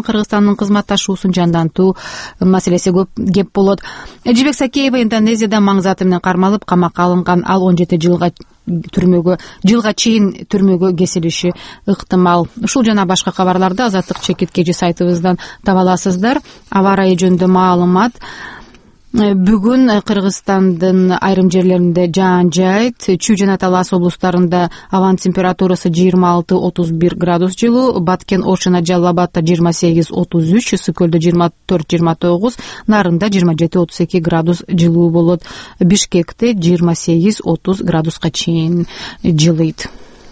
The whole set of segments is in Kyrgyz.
менен Кыргызстандын кызматташуусун жандантуу маселеси көп кеп болот. Эжибек Сакеева Индонезияда маң заты менен кармалып камакка алынган. Ал 17 жылга чейин түрмөгө кесилиши ыктымал. Ушул жана башка кабарларды Азаттык чекиткечи сайтыбыздан таба аласыздар. Аба ырайы жөнүндө маалымат. Бүгүн Кыргызстандын айрым жерлеринде жаан жайт, Чүй жана Талас облустарында абанын температурасы 26-31 градус жылуу, Баткен, Ош жана Жалал Абадда 28-33, Ысык көлдө 24-29, Нарында 27-32 градус жылуу болот. Бишкекте 28-30 градуска чейин жылыйт.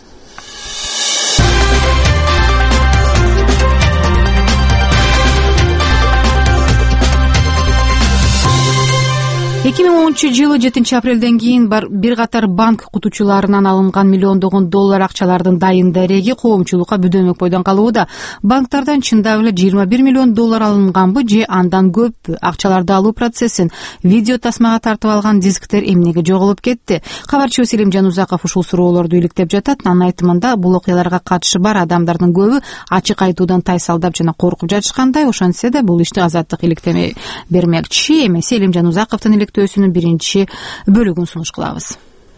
Жылы 7 апрелден кийин бир катар банк окутуучуларынан алынган миллиондогон доллар акчалардын дайын дареги коомчулукка бүдөмөк бойдон калууда. Банктардан чындап эле 21 миллион доллар алынганбы же андан көппү? Акчаларды алуу процессин видео тасмага тартып алган дисктер эмнеге жоголуп кетти? Кабарчыбыз Селимжан Узаков ушул суроолорду иликтеп жатат. Анын айтымында бул окуяларга катышы бар адамдардын көбү ачык айтуудан тайсалдап жана коркуп жатышкандай. Ошентсе да бул ишти Азаттык иликтеме бермекчи. Эми Селимжан Узаковдун иликтөөсүнүн биринчи бөлүгүн сунуш кылабыз.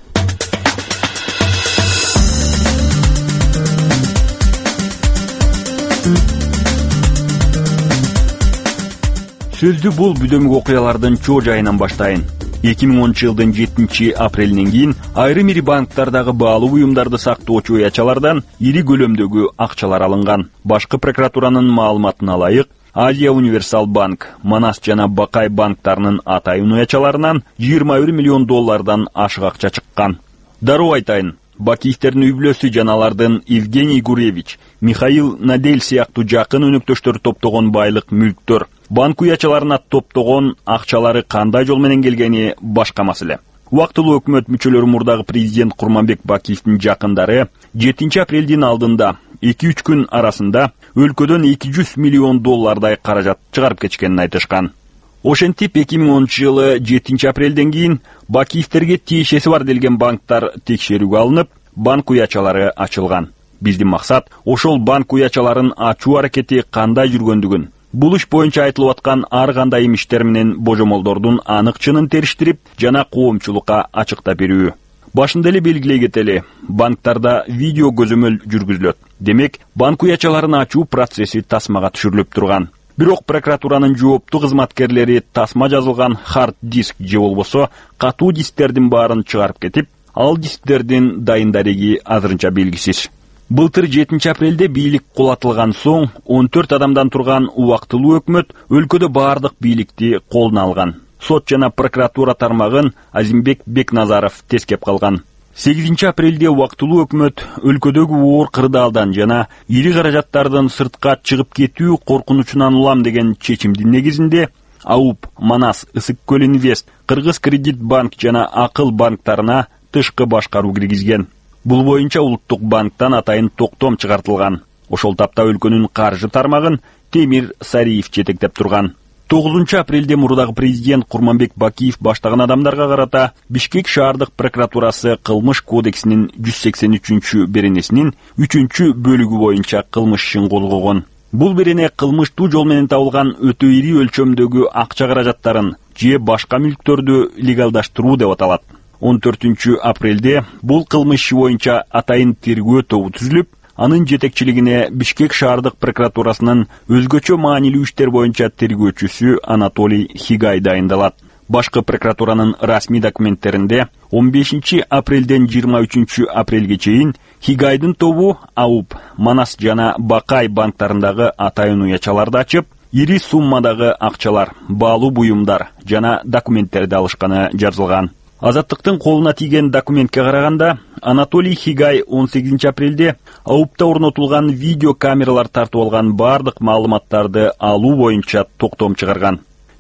Сөздү бул бүдөмүк окуялардын чоо жайынан баштайын. 2010 жылдын 7 апрелинен кийин айрым ири банктардагы баалуу буюмдарды сактоочу уячалардан ири көлөмдөгү акчалар алынган. Башкы прокуратуранын маалыматына ылайык, Азия Универсал банк, Манас жана Бакай банктарынын атайын уячаларынан 21 миллион доллардан ашык акча чыккан. Дароо айтайын, Бакиевтердин үй-бүлөсү жана алардын Евгений Гуревич, Михаил Надель сыяктуу жакын өнөктөштөр топтогон байлык мүлктөр, банк уячаларына топтогон акчалары кандай жол менен келгени башка маселе. Убактылуу өкмөт мүчөлөрү мурдагы президент Курманбек Бакиевдин жакындары 7 апрелдин алдында 2-3 күн арасында өлкөдөн 200 миллион доллардай каражат чыгарып кетишкенин айтышкан. Ошентип 2010 жылы 7 апрелден кийин Бакиевтерге тиешеси бар делген банктар текшерүүгө алынып, банк уячалары ачылган. Биздин максат ошол банк уячаларын ачуу аракети кандай жүргөндүгүн, бул иш боюнча айтылып аткан ар кандай имиштер менен божомолдордун анык чынын териштирип жана коомчулукка ачыктап берүү. Башында эле белгилей кетели, банктарда видео көзөмөл жүргүзүлөт. Демек, банк уячаларын ачуу процесси тасмага түшүрүлүп турган. Бирок прокуратуранын жооптуу кызматкерлери тасма жазылган хард диск же болбосо катуу дисктердин баарын чыгарып кетип, ал дисктердин дайын дареги азырынча белгисиз. Былтыр 7 апрелде бийлик кулатылган соң 14 адамдан турган убактылуу өкмөт өлкөдө баардык бийликти колуна алган. Сот жана прокуратура тармагын Азимбек Бекназаров тескеп калган. 8 апрелде убактылуу өкмөт өлкөдөгү оор кырдаалдан жана ири каражаттардын сыртка чыгып кетүү коркунучунан улам деген чечимдин негизинде АУП, Манас, Ысык көл инвест, Кыргыз кредит банк жана Акыл банктарына тышкы башкаруу киргизген. Бул боюнча улуттук банктан атайын токтом чыгартылган. Ошол тапта өлкөнүн каржы тармагын Темир Сариев жетектеп турган. 9 апрелде мурдагы президент Курманбек Бакиев баштаган адамдарга карата Бишкек шаардык прокуратурасы кылмыш кодексинин 183 беренесинин 3 бөлүгү боюнча кылмыш ишин козгогон. Бул берене кылмыштуу жол менен табылган өтө ири өлчөмдөгү акча каражаттарын же башка мүлктөрдү легалдаштыруу деп аталат. 14 апрелде бул кылмыш иши боюнча атайын тергөө тобу түзүлүп, анын жетекчилигине Бишкек шаардык прокуратурасынын өзгөчө маанилүү иштер боюнча тергөөчүсү Анатолий Хигай дайындалат. Башкы прокуратуранын расмий документтеринде 15 апрелден 23 апрелге чейин Хигайдын тобу АУП, Манас жана Бакай банктарындагы атайын уячаларды ачып, ири суммадагы акчалар, баалуу буюмдар жана документтерди алышканы жазылган. Азаттыктын колуна тийген документке караганда, Анатолий Хигай 18 апрелде АУПта орнотулган видео камералар тартып алган бардык маалыматтарды алуу боюнча токтом чыгарган.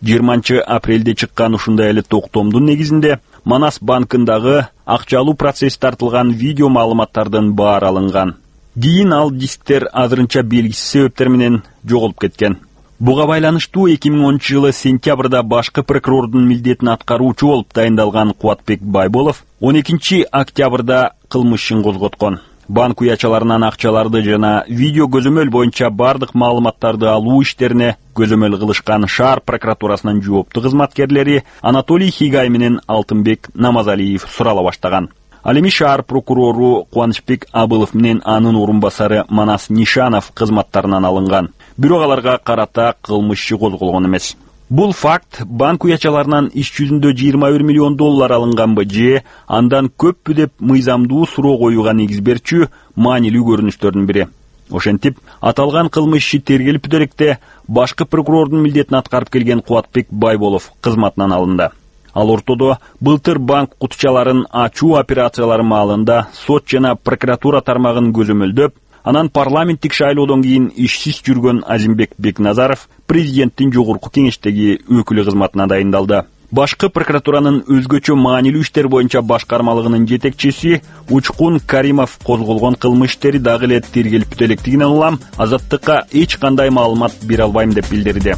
20 апрелде чыккан ушундай эле токтомдун негизинде Манас банкындагы акча алуу процесси тартылган видео маалыматтардын баары алынган. Кийин ал дисктер азырынча белгисиз себептер менен жоголуп кеткен. Буга байланыштуу 2010 жылы сентябрда башкы прокурордун милдетин аткаруучу болуп дайындалган Кубатбек Байболов 12 октябрда кылмыш ишин козготкон. Банк уячаларынан акчаларды жана видео көзөмөл боюнча бардык маалыматтарды алуу иштерине көзөмөл кылышкан шаар прокуратурасынын жооптуу кызматкерлери Анатолий Хигай менен Алтынбек Намазалиев сурала баштаган. Ал эми шаар прокурору Кубанычбек Абылов менен анын орун басары Манас Нишанов кызматтарынан алынган. Бирок аларга карата кылмыш иши козголгон эмес. Бул факт банк уячаларынан иш жүзүндө 21 миллион доллар алынганбы же андан көппү деп мыйзамдуу суроо коюуга негиз берчү маанилүү көрүнүштөрдүн бири. Ошентип, аталган кылмыш иши тергелип бүтөлекте башкы прокурордун милдетин аткарып келген Кубатбек Байболов кызматынан алынды. Ал ортодо былтыр банк кутучаларын ачуу операциялары маалында сот жана прокуратура тармагын көзөмөлдөп, анан парламенттик шайлоодон кийин ишсиз жүргөн Азимбек Бекназаров президенттин жогорку кеңештеги өкүлү кызматына дайындалды. Башкы прокуратуранын өзгөчө маанилүү иштер боюнча башкармалыгынын жетекчиси Учкун Каримов козголгон кылмыш иштери дагы эле тергелип бүтөлектигинен улам Азаттыкка эч кандай маалымат бере албайм деп билдирди.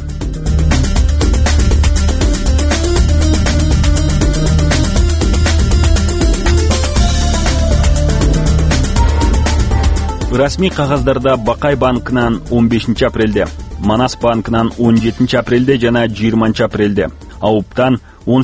Расмий кагаздарда Бакай банкынан 15 апрелде, Манас банкынан 17 апрелде жана 20 апрелде, Ауптан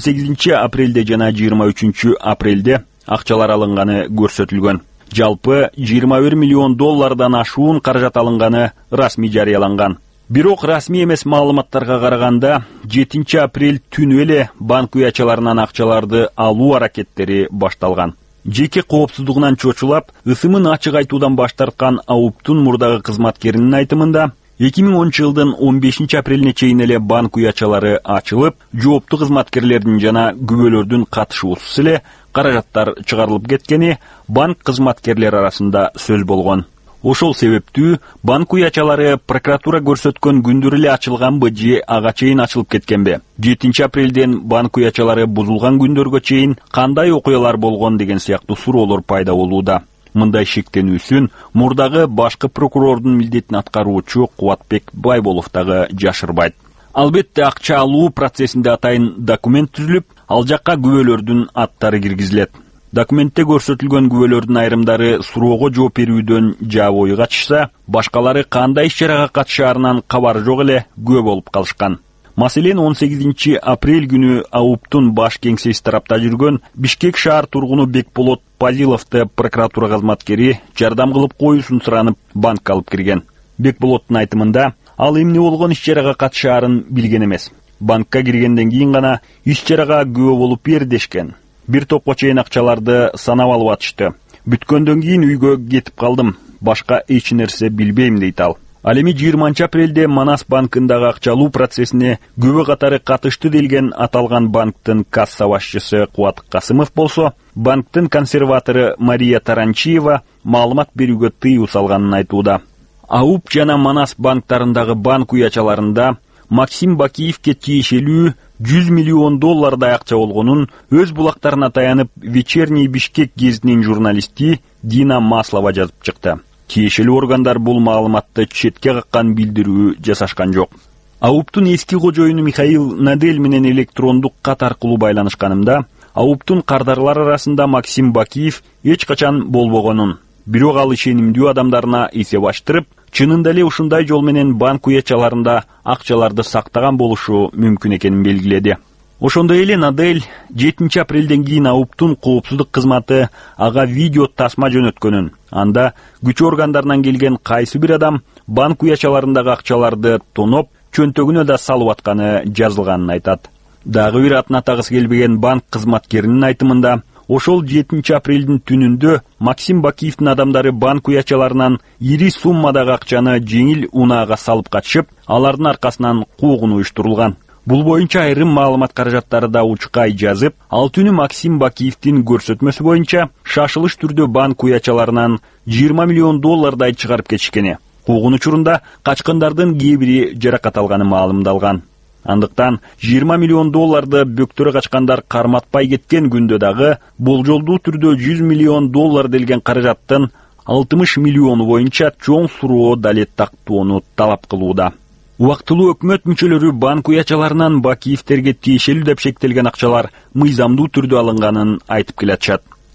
18 апрелде жана 23 апрелде акчалар алынганы көрсөтүлгөн. Жалпы 21 миллион доллардан ашуун каражат алынганы расмий жарыяланган. Бирок расмий эмес маалыматтарга караганда 7 апрель түнү эле банк уячаларынан акчаларды алуу аракеттери башталган. Жеке коопсуздугунан чочулап, ысымын ачык айтуудан баш тарткан Ауптун мурдагы кызматкеринин айтымында 2010 жылдын 15 апрелине чейин эле банк уячалары ачылып, жооптуу кызматкерлердин жана күбөлөрдүн катышуусуз эле каражаттар чыгарылып кеткени банк кызматкерлери арасында сөз болгон. Ошол себептүү банк уячалары прокуратура көрсөткөн күндүр эле ачылганбы же ага чейин ачылып кеткенби? 7 апрелден банк уячалары бузулган күндөргө чейин кандай окуялар болгон деген сыяктуу суроолор пайда болууда. Мындай шектенүүсүн мурдагы башкы прокурордун милдетин аткаруучу Кубатбек Байболов дагы жашырбайт. Албетте акча алуу процессинде атайын документ түзүлүп, ал жакка күбөлөрдүн аттары киргизилет. Документте көрсөтүлгөн күбөлөрдүн айрымдары суроого жооп берүүдөн жабыйы качышса, башкалары кандай иш-чарага катышаарынан кабары жок эле күбө болуп калышкан. Маселен, 18 апрель күнү Ауптун баш кеңсеси тарапта жүргөн Бишкек шаар тургуну Бекболот Пазиловду прокуратура кызматкери жардам кылып коюусун суранып банкка алып кирген. Бекболоттун айтымында, ал эмне болгон иш-чарага катышаарын билген эмес. Банкка киргенден кийин гана иш-чарага күбө болуп бер дешкен. Бир топко чейин акчаларды санап алып атышты. Бүткөндөн кийин үйгө кетип калдым. Башка эч нерсе билбейм дейт ал. Ал эми 20 апрелде Манас банкындагы акча алуу процессине күбө катары катышты делген аталган банктын касса башчысы Кубат Касымов болсо, банктын консерватору Мария Таранчиева маалымат берүүгө тыюу салганын айтууда. Ауп жана Манас банктарындагы банк уячаларында Максим Бакиевке тиешелүү 100 миллион доллардай акча болгонун өз булактарына таянып Вечерний Бишкек гезитинин журналисти Дина Маслова жазып чыкты. Тиешелүү органдар бул маалыматты четке каккан билдирүү жасашкан жок. Ауптун эски кожоюну Михаил Надель менен электрондук кат аркылуу байланышканымда, Ауптун кардарлар арасында Максим Бакиев эч качан болбогонун, бирок ал ишенимдүү адамдарына эсеп аштырып, чынында эле ушундай жол менен банк уячаларында акчаларды сактаган болушу мүмкүн экенин белгиледи. Ошондой эле Надель 7 апрелден кийин Ауптун коопсуздук кызматы ага видео тасма жөнөткөнүн, анда күч органдарынан келген кайсы бир адам банк уячаларындагы акчаларды тоноп, чөнтөгүнө да салып атканы жазылганын айтат. Дагы бир атын атагысы келбеген банк кызматкеринин айтымында, ошол 7 апрелдин түнүндө Максим Бакиевдин адамдары банк уячаларынан ири суммадагы акчаны жеңил унаага салып катышып, алардын аркасынан куугун уюштурулган. Бул боюнча айрым маалымат каражаттары да учкай жазып, ал түнү Максим Бакиевдин көрсөтмөсү боюнча шашылыш түрдө банк уячаларынан 20 миллион доллардай чыгарып кетишкени. Куугун учурунда качкындардын кээ бири жаракат алганы маалымдалган. Андыктан 20 миллион долларды бөктөрө качкандар карматпай кеткен күндө дагы болжолдуу түрдө 100 миллион доллар делген каражаттын 60 миллиону боюнча чоң суроо далет тактоону талап кылууда. Убактылуу өкмөт мүчөлөрү банк уячаларынан Бакиевтерге тиешелүү деп шектелген акчалар мыйзамдуу түрдө алынганын айтып келатышат.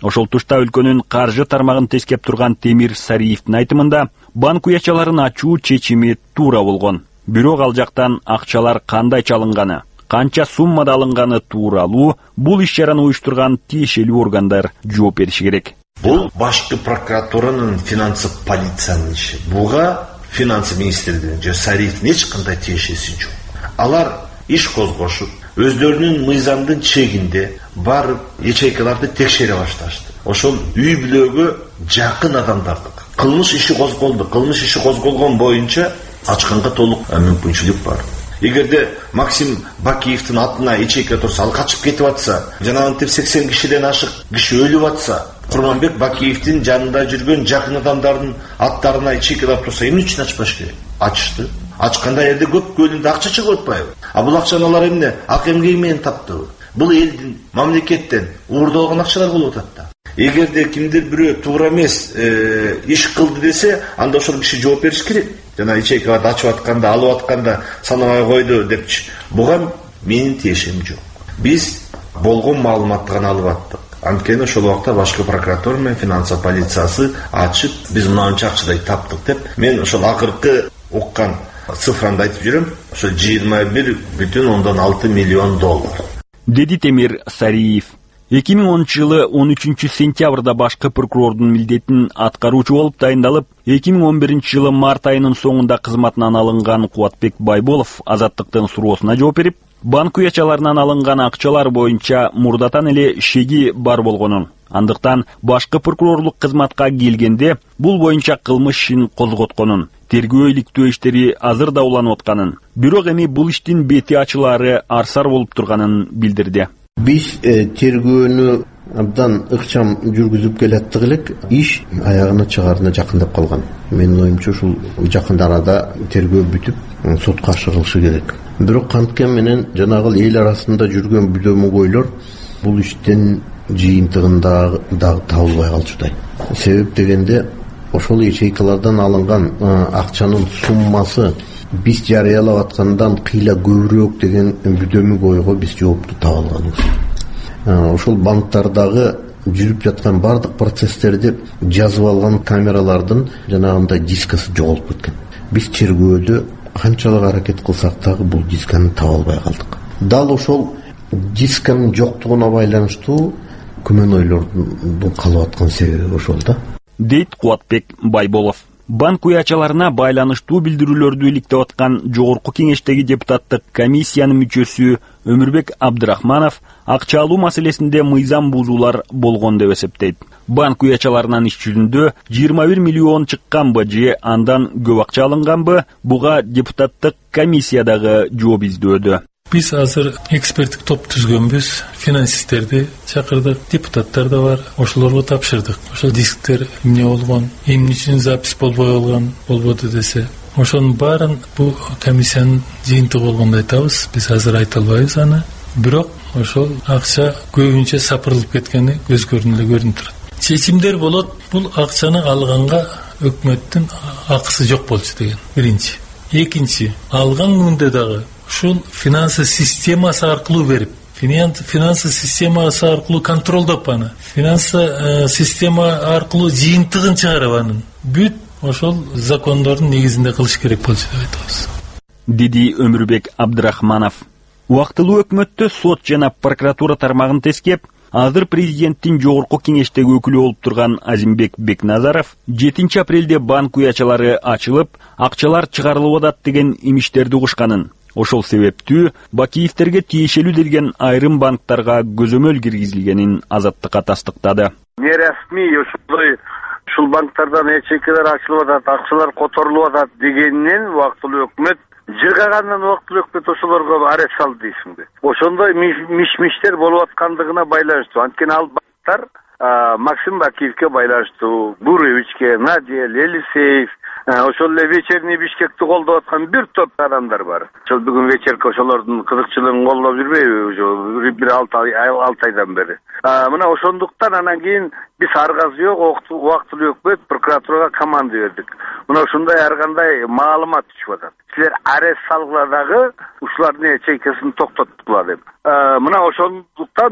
Ошол тушта өлкөнүн каржы тармагын тескеп турган Темир Сариевдин айтымында банк уячаларын ачуу чечими туура болгон. Бирок ал жактан акчалар кандай чалынганы, канча суммада алынганы тууралуу бул иш-чараны уюштурган тиешелүү органдар жооп бериши керек. Бул башкы прокуратуранын финансы полициянын иши. Буга финансы министрлигинин же Сариевдин эч кандай тиешеси жок. Алар иш козгошуп, өздөрүнүн мыйзамдын чегинде барып ячейкаларды текшере башташты. Ошол үй бүлөгө жакын адамдарды кылмыш иши козголду. Кылмыш иши козголгон боюнча ачканга толук мүмкүнчүлүк бар. Эгерде Максим Бакиевдин атына ячейка турса, ал качып кетип атса, жанагынтип 80 кишиден ашык киши өлүп атса, Курманбек Бакиевдин жанында жүргөн жакын адамдардын аттарына ячейкалап турса, эмне үчүн ачпаш керек? Ачты. Ачканда элде көп көлүндө акча чыгып атпайбы? А бул акчаны алар эмне? Ак эмгеги менен таптыбы? Бул элдин, мамлекеттен уурдалган акчалар болуп атат да. Эгерде кимдир бирөө туура эмес иш кылды десе, анда ошол киши жооп бериш керек. Жана ячейкаларды ачып атканда, алып атканда санабай койду депчи. Буга менин тиешем жок. Биз болгон маалыматты гана алып аттык. Анткени ошол убакта башкы прокуратура менен финансы полициясы ачып, биз мынанча акчадай таптык деп, мен ошол акыркы уккан цифранды айтып жүрөм. Ошо 21,6 миллион доллар. Деди Темир Сариев. 2010-жылы 13-сентябрда башкы прокурордун милдетин аткаруучу болуп дайындалып, 2011-жылы март айынын соңунда кызматынан алынган Кубатбек Байболов азаттыктын суроосуна жооп берип, банк уячаларынан алынган акчалар боюнча мурдатан эле шеги бар болгонун, андыктан башкы прокурорлук кызматка келгенде бул боюнча кылмыш ишин козготконун, тергөө иликтөө иштери азыр да уланып атканын, бирок эми бул иштин бети ачылаары арсар болуп турганын билдирди. Биз тергөөнү абдан ыкчам жүргүзүп келаттык элек, иш аягына чыгаарына жакындап калган. Менин оюмча ушул жакын арада тергөө бүтүп, сотко ашырылышы керек. Бирок канткен менен жанагы эл арасында жүргөн бүдөмөгөйлөр бул иштин жыйынтыгында дагы табылбай калчудай. Себеп дегенде, ошол ячейкалардан алынган акчанын суммасы биз жарыялап аткандан кыйла көбүрөөк деген бүдөмүк ойго биз жоопту таба алганбыз. Ошол банктардагы жүрүп жаткан бардык процесстерди жазып алган камералардын жанагындай дискасы жоголуп кеткен. Биз тергөөдө канчалык аракет кылсак дагы бул дисканы таба албай калдык. Дал ошол дисканын жоктугуна байланыштуу күмөн ойлордун калып аткан себеби ошол да. Дейт Кубатбек Байболов. Банк уячаларына байланыштуу билдирүүлөрдү иликтеп аткан жогорку кеңештеги депутаттык комиссиянын мүчөсү Өмүрбек Абдрахманов акча алуу маселесинде мыйзам бузуулар болгон деп эсептейт. Банк уячаларынын иш жүзүндө 21 миллион чыкканбы же андан көп акча алынганбы, буга депутаттык комиссиядагы жооп издөөдө. Биз азыр эксперттик топ түзгөнбүз, финансисттерди чакырдык, депутаттар да бар, ошолорго тапшырдык. Ошол дисктер эмне болгон, эмне үчүн запись болбой калган, болбоду десе, ошонун баарын бул комиссиянын жыйынтыгы болгондо айтабыз. Биз азыр айта албайбыз аны. Бирок ошол акча көбүнчө сапырылып кеткени көз көрүнүп көрүнүп турат. Чечимдер болот, бул акчаны алганга өкмөттүн акысы жок болчу деген. Биринчи. Экинчи, алган күндө дагы ушул финансы системасы аркылуу берип, финансы системасы аркылуу контролдоп аны, финансы система аркылуу жыйынтыгын чыгарып анын бүт ошол закондордун негизинде кылыш керек болчу деп айтабыз. Деди Өмүрбек Абдрахманов. Убактылуу өкмөттө сот жана прокуратура тармагын тескеп, азыр президенттин жогорку кеңештеги өкүлү болуп турган Азимбек Бекназаров 7 апрелде банк уячалары ачылып, акчалар чыгарылып атат деген имиштерди угушканын, ошол себептүү Бакиевтерге тиешелүү делген айрым банктарга көзөмөл киргизилгенин азаттыкка тастыктады. Нерасмий ушул банктардан ячейкалар ачылып атат, акчалар которулуп атат дегенинен убактылуу өкмөт жыргагандан убактылуу өкмөт ошолорго арест салды дейсиңби. Ошондой миш-миштер болуп аткандыгына байланыштуу. Анткени ал банктар Максим Бакиевке байланыштуу, Буревичке, Надия, Елисеев, ошол эле вечерний Бишкекти колдоп аткан бир топ адамдар бар. Ошол бүгүн вечерки ошолордун кызыкчылыгын колдоп жүрбөйбү? Уже бир 6 айдан бери. Мына ошондуктан анан кийин биз аргасы жок убактылуу өкмөт прокуратурага команда бердик. Мына ушундай ар кандай маалымат түшүп атат. Силер арест салгыла дагы ушулардын ячейкасын токтоткула деп. Мына ошондуктан биз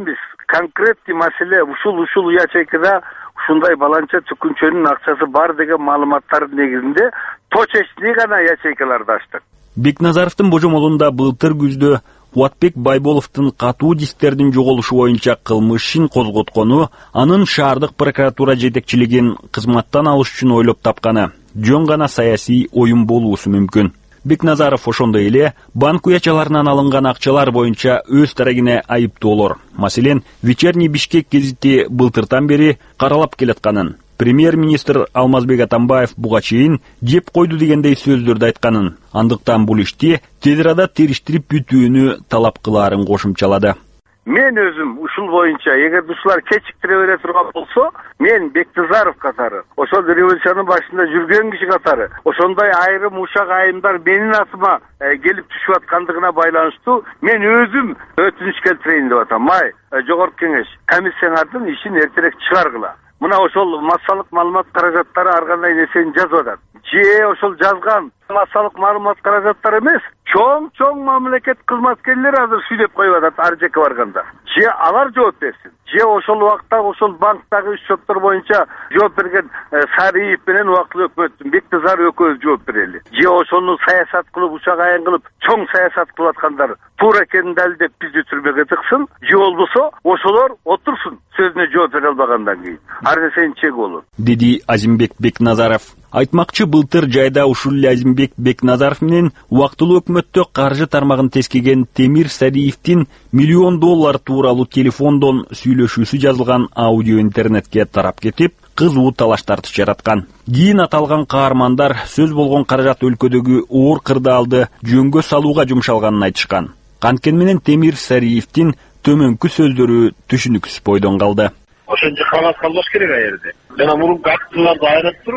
конкретный маселе ушул ячейкада ушундай баланча түкүнчөнүн акчасы бар деген маалыматтардын негизинде точечный гана ячейкаларды ачтык. Бекназаровдун божомолунда былтыр күздө Кубатбек Байболовдун катуу дисктердин жоголушу боюнча кылмыш ишин козготкону, анын шаардык прокуратура жетекчилигин кызматтан алыш үчүн ойлоп тапканы жөн гана саясий оюн болуусу мүмкүн. Бекназаров ошондой эле банк уячаларынан алынган акчалар боюнча өз тарагине айыптоолор, маселен, Вечерний Бишкек гезити былтыртан бери каралап келатканын, премьер-министр Алмазбек Атамбаев буга чейин жеп койду дегендей сөздөрдү айтканын, андыктан бул ишти тез арада териштирип бүтүүнү талап кылаарын кошумчалады. Мен өзүм ушул боюнча эгер ушулар кечиктире бере турган болсо, мен Бекназаров катары, ошол революциянын башында жүргөн киши катары, ошондой айрым ушак айымдар менин атыма келип түшүп аткандыгына байланыштуу мен өзүм өтүнүч келтирейин деп атам. Жогорку кеңеш комиссияңардын ишин эртерээк чыгаргыла. Мына ошол массалык маалымат каражаттары ар кандай нерсени жазып атат. Же ошол жазган массалык маалымат каражаттары эмес, чоң мамлекет кызматкерлери азыр сүйлөп коюп атат ар жака барганда. Же алар жооп берсин. Же ошол убакта ошол банктагы счеттор боюнча жооп берген Сариев менен убактылуу өкмөттүн Бекназаров экөөбүз жооп берели. Же ошону саясат кылып, учак айын кылып, чоң саясат кылып аткандар туура экенин далилдеп бизди түрмөгө тыксын, же болбосо ошолор отурсун сөзүнө жооп бере албагандан кийин. Ар нерсенин чеги болот, деди Азимбек Бекназаров. Айтмакчы, былтыр жайда ушул эле Азимбек Бекназаров менен убактылуу өкмөттө каржы тармагын тескеген Темир Сариевдин $1 миллион тууралуу телефондон сүйлөшүүсү жазылган аудио интернетке тарап кетип, кызуу талаш тартыш жараткан. Кийин аталган каармандар сөз болгон каражат өлкөдөгү оор кырдаалды жөнгө салууга жумшалганын айтышкан. Канткени менен Темир Сариевдин төмөнкү сөздөрү түшүнүксүз бойдон калды. Ошончо кагаз калбаш керек а жерде. Жана мурунку актыларды айрып туруп,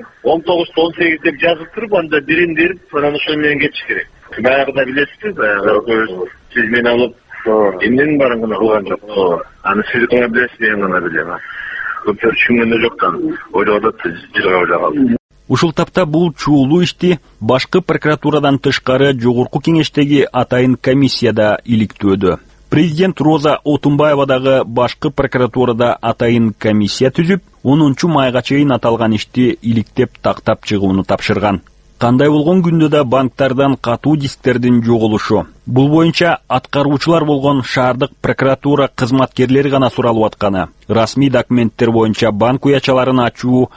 19-18 деп жазып туруп, анда бирин берип, анан ошол менен кетиш керек. Баягыда билесизби, баягы сиз мени алып, эмненин баарын гана кылган жок. Аны сиз гана билесиз, мен гана билем. Көптөр түшүнгөн жок да, ойлоп атат, жылга ойлоп калды. Ушул тапта бул чуулуу ишти башкы прокуратурадан тышкары жогорку кеңештеги атайын комиссияда иликтөөдө. Президент Роза Отунбаева дагы башкы прокуратурада атайын комиссия түзүп, 10 майга чейин аталган ишти иликтеп тактап чыгууну тапшырган. Кандай болгон күндө да банктардан катуу дисктердин жоголушу. Бул боюнча аткаруучулар болгон шаардык прокуратура кызматкерлери гана суралып атканы. Расмий документтер боюнча банк уячаларын ачуу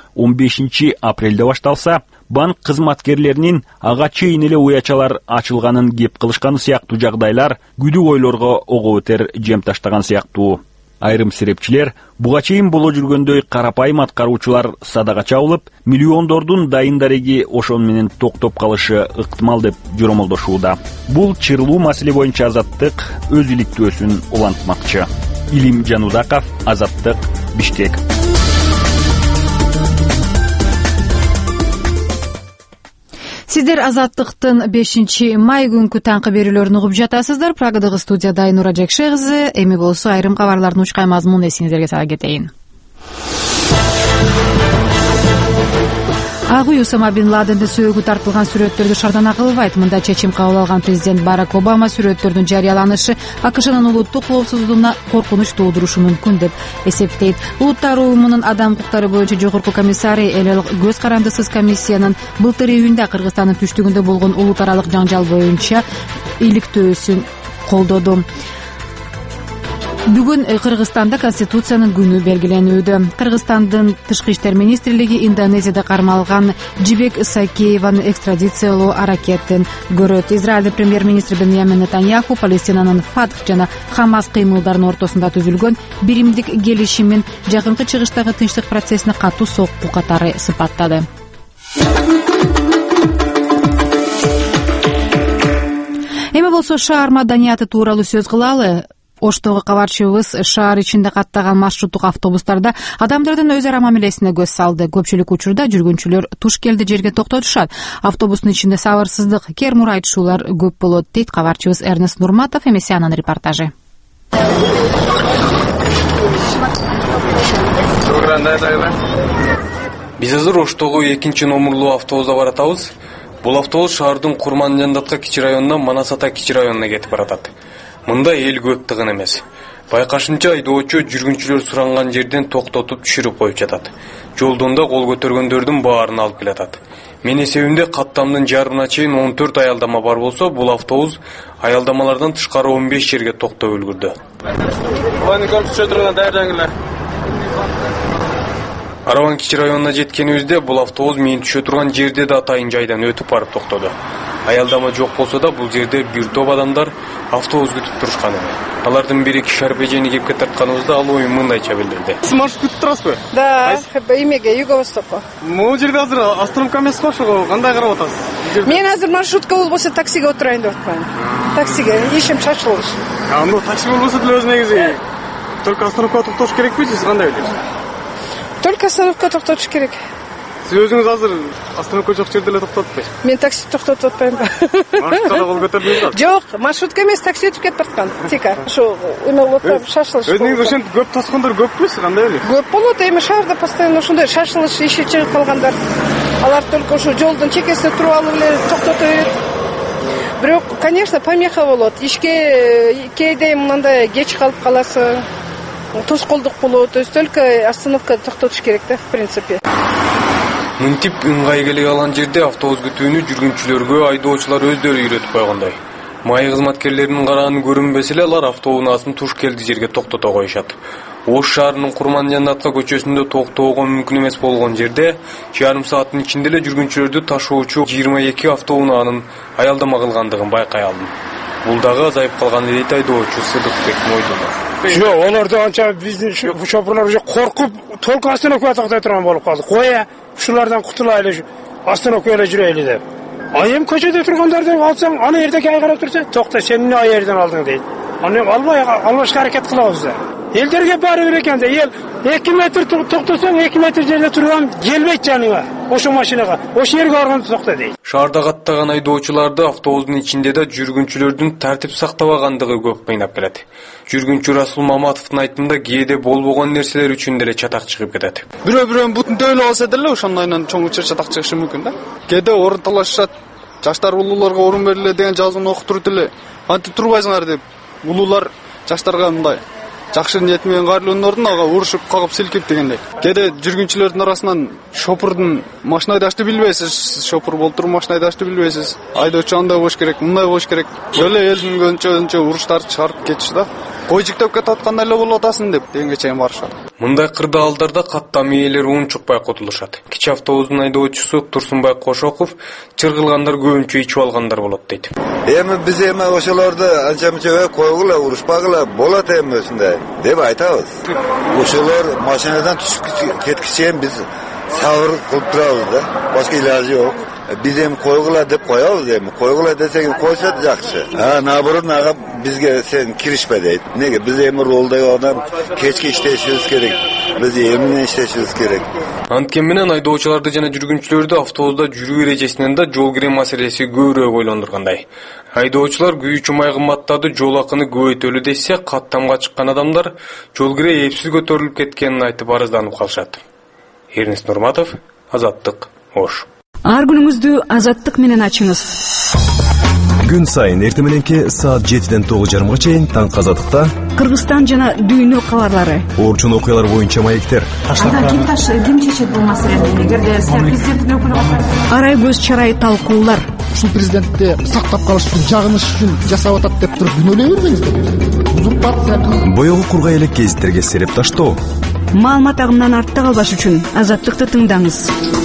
15 апрелде башталса, банк кызматкерлеринин ага чейин эле уячалар ачылганын кеп кылышканы сыяктуу жагдайлар күдүк ойлорго ого өтер жем таштаган сыяктуу. Айрым серепчилер буга чейин боло жүргөндөй карапайым аткаруучулар садага чабылып, миллиондордун дайын дареги ошон менен токтоп калышы ыктымал деп жоромолдошууда. Бул чырлуу маселе боюнча Азаттык өз иликтөөсүн улантмакчы. Илим Жанудаков, Азаттык, Бишкек. Сиздер Азаттыктын 5 май күнкү таңкы берүүлөрүн угуп жатасыздар. Прагадагы студияда Айнура Жекше кызы. Эми болсо айрым кабарлардын учкай мазмунун эсиңиздерге сала кетейин. Ак үй Усама бин Ладенди сөөгү тартылган сүрөттөрдү шартана кылбайт. Мында чечим кабыл алган президент Барак Обама сүрөттөрдүн жарыяланышы АКШнын улуттук коопсуздугуна коркунуч туудурушу мүмкүн деп эсептейт. Улуттар уюмунун адам укуктары боюнча жогорку комиссары Элел көз карандысыз комиссиянын былтыр июнда Кыргызстандын түштүгүндө болгон улут аралык жаңжал боюнча иликтөөсүн колдоду. Бүгүн Кыргызстанда Конституциянын күнү белгиленүүдө. Кыргызстандын тышкы иштер министрлиги Индонезияда кармалган Жибек Сакееванын экстрадициялоо аракетин көрөт. Израилдин премьер-министри Беньямин Нетаньяху Палестинанын Фатх жана Хамас кыймылдарынын ортосунда түзүлгөн биримдик келишимин жакынкы чыгыштагы тынчтык процессине катуу сокку катары сыпаттады. Эми болсо шаар маданияты тууралуу сөз кылалы. Оштогу кабарчыбыз шаар ичинде каттаган маршруттук автобустарда адамдардын өз ара мамилесине көз салды. Көпчүлүк учурда жүргүнчүлөр туш келди жерге токтотушат. Автобустун ичинде сабырсыздык, кермур айтышуулар көп болот, дейт кабарчыбыз Эрнест Нурматов. Эмеси анын репортажы. Биз азыр Оштогу 2-номерлуу автобузда баратабыз. Бул автобус шаардын Курман Жандаtka кичи районунан Манасата кичи районуна кетип баратат. Мында эл көп тыгын эмес. Байкашымча айдоочу жүргүнчүлөр суранган жерден токтотуп түшүрүп коюп жатат. Жолдон да кол көтөргөндөрдүн баарын алып келатат. Мен эсебимде каттамдын жарымына чейин 14 аялдама бар болсо, бул автобус аялдамалардан тышкары 15 жерге токтоп үлгүрдү. Араван Кичи районуна жеткенибизде бул автобус мен түшө турган жерде да атайын жайдан өтүп барып токтоду. Аялдама жок болсо да бул жерде бир топ адамдар автобус күтүп турушкан эми. Алардын бири Шарпежени кепке тартканыбызда ал оюн мындайча билдирди. Сиз маршрут күтүп турасызбы? Да, эмеге Юго-Востокко. Могу жерде азыр остановка эмес го, ошого кандай карап атасыз? Мен азыр маршрутка болбосо таксиге отурайын деп атпаймын. Таксиге ишим шашылыш. Анда такси болбосо деле өз негизи только остановкага токтош керекпи, сиз кандай билесиз? Только остановкага токтотуш керек. Сиз өзүңүз азыр остановка жок жерде эле токтотпайсыз. Мен такси токтотуп атпайм. Маршрутка да кол көтөрдүңүз? Жок, маршрутка эмес, такси өтүп кетип бараткан. Тика, ошо эме болуп атып шашылыш. Өзүңүз ошентип көп тоскондор көппү, сиз кандай эле? Көп болот, эми шаарда постоянно ошондой шашылыш иши чыгып калгандар. Алар только ошо жолдун чекесине туруп алып эле токтото берет. Бирок, конечно, помеха болот. Ишке кээде мындай кеч калып каласың. Тоскоолдук болот. То есть только остановкада токтотуш керек да, в принципе. Мынтип ыңгай келе калган жерде автобус күтүүнү жүргүнчүлөргө айдоочулар өздөрү үйрөтүп койгондой. Май кызматкерлеринин карааны көрүнбесе эле алар автоунаасын туш келди жерге токтото коюшат. Ош шаарынын Курман Жаннатка көчөсүндө токтоого мүмкүн эмес болгон жерде жарым сааттын ичинде эле жүргүнчүлөрдү ташуучу 22 автоунаанын аялдама кылгандыгын байкай алдым. Бул дагы азайып калган дейт айдоочу Сыдыкбек Мойдунов. Жок, олорду анча биздин шоферлор уже коркуп, толку остановкага токтой турган болуп калды. Кое, ушулардан кутулайлы, остановкага жүрөйлү деп. Эми көчөдө тургандарды алсаң, аны эртеге айгарап турса, токто, сен эмне айерден алдың дейт. Аны албашка аракет кылабыз да. Элдерге баары бир экен да, эл 2 метр токтосоң, 2 метр жерде турган келбейт жаныңа, ошо машинага. Ошо жерге барганда токто дейт. Шаарда каттаган айдоочуларды автобустун ичинде да жүргүнчүлөрдүн тартип сактабагандыгы көп кыйнап келет. Жүргүнчү Расул Маматовдун айтымында кээде болбогон нерселер үчүн деле чатак чыгып кетет. Бирөө-бирөөнүн бутун төбөлүп алса деле ошондойнан чоңуча чатак чыгышы мүмкүн да. Кээде орун талашышат, жаштар улууларга орун бериле деген жазууну окутуруп эле антип турбайсыңар деп улуулар жаштарга мындай жакшы ниет менен кайрылуунун ордуна ага урушуп кагып силкип дегендей. Кээде жүргүнчүлөрдүн арасынан шопурдун машина айдашты билбейсиз, шопур болтуруп машина айдашты билбейсиз. Айдоочу андай болуш керек, мындай болуш керек. Өлө элдин көзүнчө уруштарды чыгарып кетишти да. Кой жиктеп кетип аткандай эле болуп атасың деп дегенге чейин барышат. Мындай кырдаалдарда каттам ээлери унчукпай кутулушат. Кичи автобустун айдоочусу Турсунбай Кошоков чыргылгандар көбүнчө ичип алгандар болот дейт. Эми биз ошолорду анча-мынча койгула, урушпагыла болот эми ушундай деп айтабыз. Ошолор машинадан түшүп кеткиче биз сабыр кылып турабыз да. Башка илажы жок. Биз эми койгула деп коебуз эми. Койгула десек койсо жакшы. Наоборот ага бизге сен киришпе дейт. Неге биз эми ролдой адам кечке иштешибиз керек. Биз эмне иштешибиз керек. Анткени менен айдоочуларды жана жүргүнчүлөрдү автобуста жүрүү эрежесинен да жол кирем маселеси көбүрөөк ойлондургандай. Айдоочулар күйүүчү май кымбаттады, жол акыны көбөйтөлү десе, каттамга чыккан адамдар жол кире эпсиз көтөрүлүп кеткенин айтып арызданып калышат. Эрнест Нурматов, Азаттык, Ош. Ар күнүңүздү Азаттык менен ачыңыз. Күн сайын эртең мененки саат 7ден 9:30 чейин таң Азаттыкта Кыргызстан жана дүйнө кабарлары. Орчун окуялар боюнча маектер. Ким чечет бул маселени? Эгерде президенттин өкүлү болсо, арай көз чарай талкуулар. Ушул президентти сактап калыш үчүн, жагыныш үчүн жасап атат деп туруп күнөөлөй бербеңиздер. Узурпация. Боёгу кургай элек гезиттерге сереп таштоо. Маалымат агымынан артта калбаш үчүн Азаттыкты тыңдаңыз.